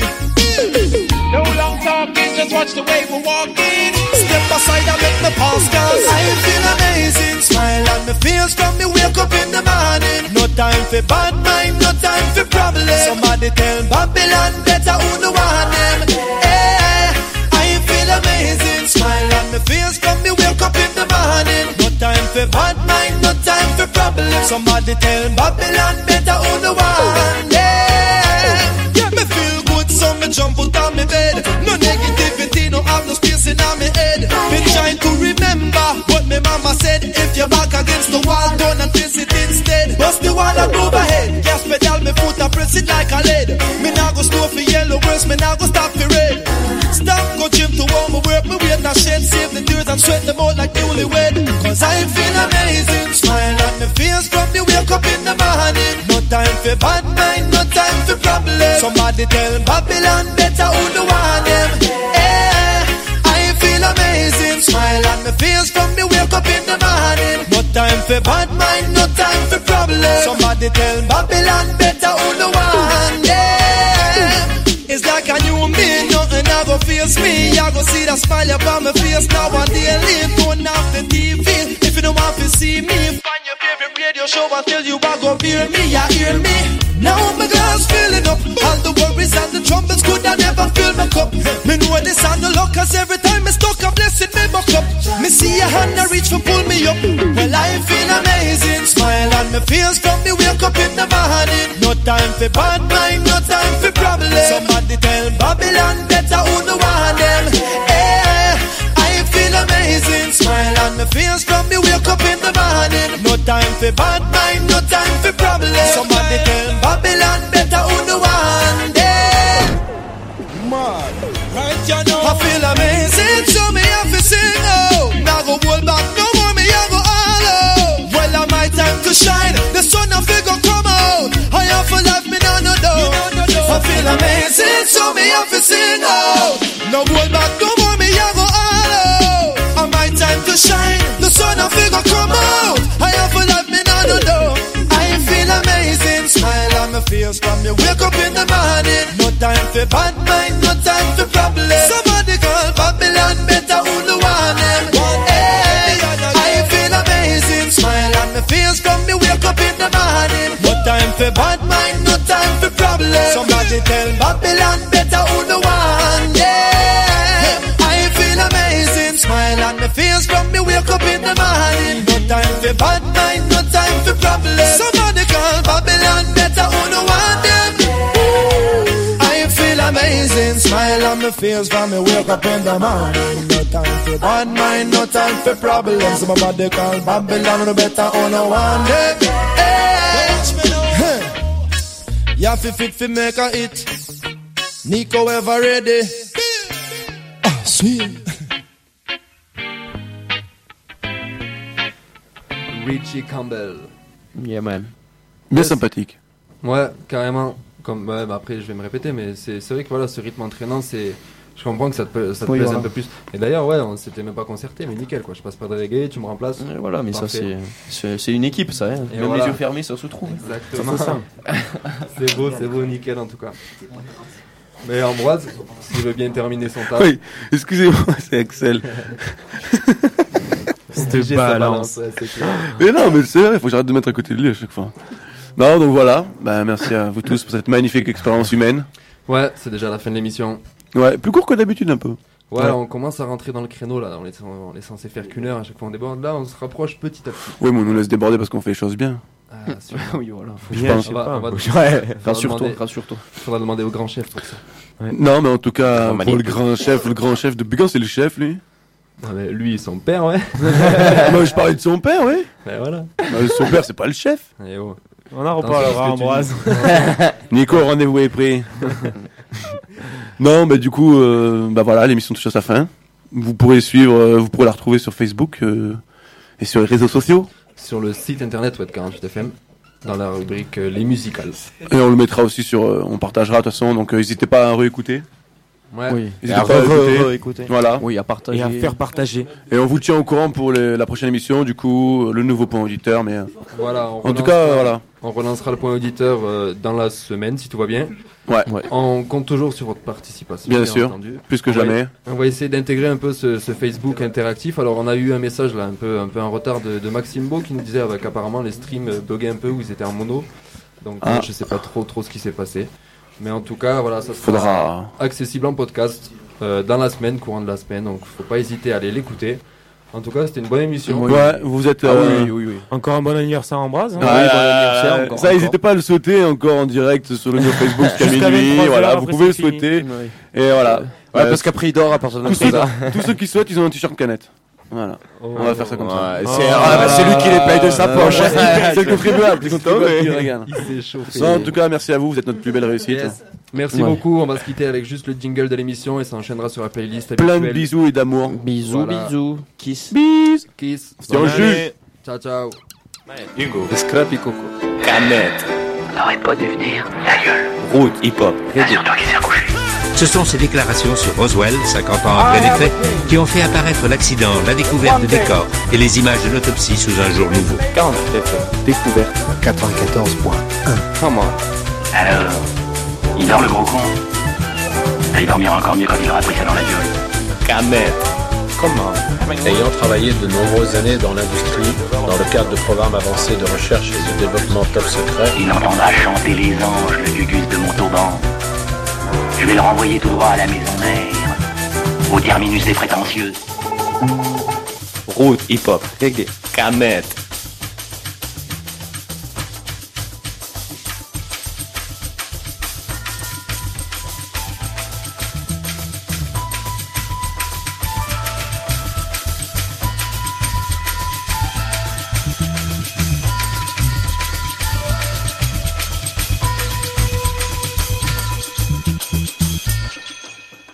No long talking, just watch the way we're walking. Step aside and let me pass, cause I feel amazing. Smile on my face from me wake up in the morning. No time for bad mind, no time for problems. Somebody tell Babylon better who the want them. Hey, I feel amazing. Smile on my face from me wake up in the morning. No time for bad mind, no time for problems. Somebody tell Babylon better who the want them. Yeah, me feel good, so me jump out of my bed. No negativity, no have no space in my head. Been trying to remember what my mama said. If you're back against the wall, don't and face it instead. Bust the wall and move ahead. Gas pedal, me foot and press it like a lead. Me nah go slow for yellow words, me nah go stop for red. Stop, go gym to warm my work, me weight not shed. Save the tears and sweat them out like newlywed. Cause I feel amazing. Smile on my face from me wake up in the morning. No time for bad mind, no time for problems. Somebody tell Babylon better who the want them. Yeah, I feel amazing. Smile on my face from me wake up in the morning. No time for bad mind, no time for problems. Somebody tell Babylon better who the want them. It's like a new me, nothing I go face me. I go see the smile upon my face now and daily. Turn off the TV if you don't want to see me. Find your favorite radio show until you are go hear me, ya hear me. Now my glass filling up. All the worries and the troubles could I never fill my cup. Me know this and the luck, cause every time I stuck a blessing me buck up. Me see a hand I reach for pull me up. Well I feel amazing. Smile on my face from me wake up in the morning. No time for bad mind, no time for problems. Somebody tell Babylon better who the want them. Yeah, I feel amazing. Smile on my face from me wake up in the morning. No time for bad mind, no time for problems. Somebody tell Babylon better who the want them. Man, right you know I feel amazing, so me have to sing oh. Now go hold back no more, me I go all out. Well I my time to shine, the sun of it go come out. I have for life me no doubt. I feel amazing, so me have to sing out. No hold back no more, me I go all out. And my time to shine, the sun of it go come out. I have for life me no doubt. I feel amazing, smile on my face from you wake up in the morning. No time for bad mind, no time for problems. Somebody call Babylon better who the want them. Hey, I feel amazing, smile on my face from me wake up in the morning. No time for bad mind, no time for problems. Somebody tell Babylon better who the want them. I feel amazing, smile on my face from me wake up in the morning. No time for bad mind, no time for problems. Somebody call Babylon better who the want them. I feel amazing, smile on my face from me wake up in the morning. No time for bad mind, no time for problems. Somebody call Babylon who better who the want them. You have to fit for make a hit. Nico ever ready? Ah, sweet. Richie Campbell. Yeah man. Bien sympathique. Ouais, carrément. Comme, ouais, bah après je vais me répéter, mais c'est vrai que voilà, ce rythme entraînant, c'est Je comprends que ça te plaise un peu plus. Et d'ailleurs, ouais, on s'était même pas concerté, mais nickel quoi. Je passe pas de reggae, tu me remplaces. Et voilà, mais parfait. ça c'est une équipe ça. Hein. Même voilà. les yeux fermés, ça se trouve. Exactement. C'est beau, nickel en tout cas. Mais Ambroise, s'il veut bien terminer son taf. Oui, excusez-moi, c'est Axel. C'était balance. Mais non, mais c'est vrai, faut que j'arrête de mettre à côté de lui à chaque fois. Non, donc voilà, bah, merci à vous tous pour cette magnifique expérience humaine. Ouais, c'est déjà la fin de l'émission. Ouais, plus court que d'habitude un peu. Ouais, on commence à rentrer dans le créneau là, on est censé faire qu'une heure, à chaque fois on déborde, là on se rapproche petit à petit. Oui, mais on nous laisse déborder parce qu'on fait les choses bien. Oui, voilà. Je pense. Rassure-toi. Faudra demander au grand chef pour ça. Ouais. Non, mais en tout cas, pour le grand chef de Bugan, c'est le chef, lui. Ah, mais lui, son père, ouais. Moi, je parlais de son père, oui. Ben voilà. Son père, c'est pas le chef. Et oh. On en reparlera, Ambroise. Nico, rendez-vous est pris. Non, bah du coup, bah voilà, l'émission touche à sa fin. Vous pourrez la retrouver sur Facebook et sur les réseaux sociaux. Sur le site internet Web 48FM, dans la rubrique Les Musicales. Et on le mettra aussi on partagera de toute façon, donc n'hésitez pas à réécouter. Ouais. Oui. N'hésitez pas à réécouter. Voilà. Oui, à partager. Et à faire partager. Et on vous tient au courant pour la prochaine émission, du coup, le nouveau point auditeur, mais. Voilà. En tout cas, voilà. On relancera le point auditeur dans la semaine, si tout va bien. Ouais. On compte toujours sur votre participation. Bien sûr. Entendu. Plus que jamais. On va essayer d'intégrer un peu ce Facebook interactif. Alors, on a eu un message là, un peu en retard de Maxime Beau qui nous disait qu'apparemment les streams buggaient un peu ou ils étaient en mono. Donc, je sais pas trop ce qui s'est passé. Mais en tout cas, voilà, ça sera accessible en podcast dans la semaine, courant de la semaine. Donc, faut pas hésiter à aller l'écouter. En tout cas, c'était une bonne émission. Ouais, vous êtes. Oui. Encore un bon anniversaire, Ambroise. Hein. Bon anniversaire. Encore, ça, n'hésitez pas à le souhaiter encore en direct sur le Facebook jusqu'à minuit. Voilà, vous pouvez le souhaiter. Oui. Et voilà. Ouais, parce qu'après il dort à partir de 3h. Tous ceux qui souhaitent, ils ont un t-shirt canette. Voilà. On va faire ça comme ça. C'est lui qui les paye de sa poche. C'est le contribuable. C'est le contribuable qui regarde. Il s'est chauffé. En tout cas, merci à vous. Vous êtes notre plus belle réussite. Yes. Merci beaucoup. On va se quitter avec juste le jingle de l'émission et ça enchaînera sur la playlist. Plein de bisous et d'amour. Bisous. Kiss. Kiss. C'est un jus. Ciao. Hugo. Scrappy Coco. Canette. N'arrête pas de venir. Ta gueule. Route hip-hop. Assure-toi qu'il s'est recouché. Ce sont ces déclarations sur Roswell, 50 ans après les faits, qui ont fait apparaître l'accident, la découverte des corps et les images de l'autopsie sous un jour nouveau. Découverte 94.1. Comment? Alors, il dort le gros con? Il dormira encore mieux quand il aura pris ça dans la gueule. Canette. Comment? Ayant travaillé de nombreuses années dans l'industrie, dans le cadre de programmes avancés de recherche et de développement top secret, il entendra chanter les anges, le gugus de Montauban. Je vais le renvoyer tout droit à la maison mère, au terminus des prétentieux. route hip-hop, reggae, canette.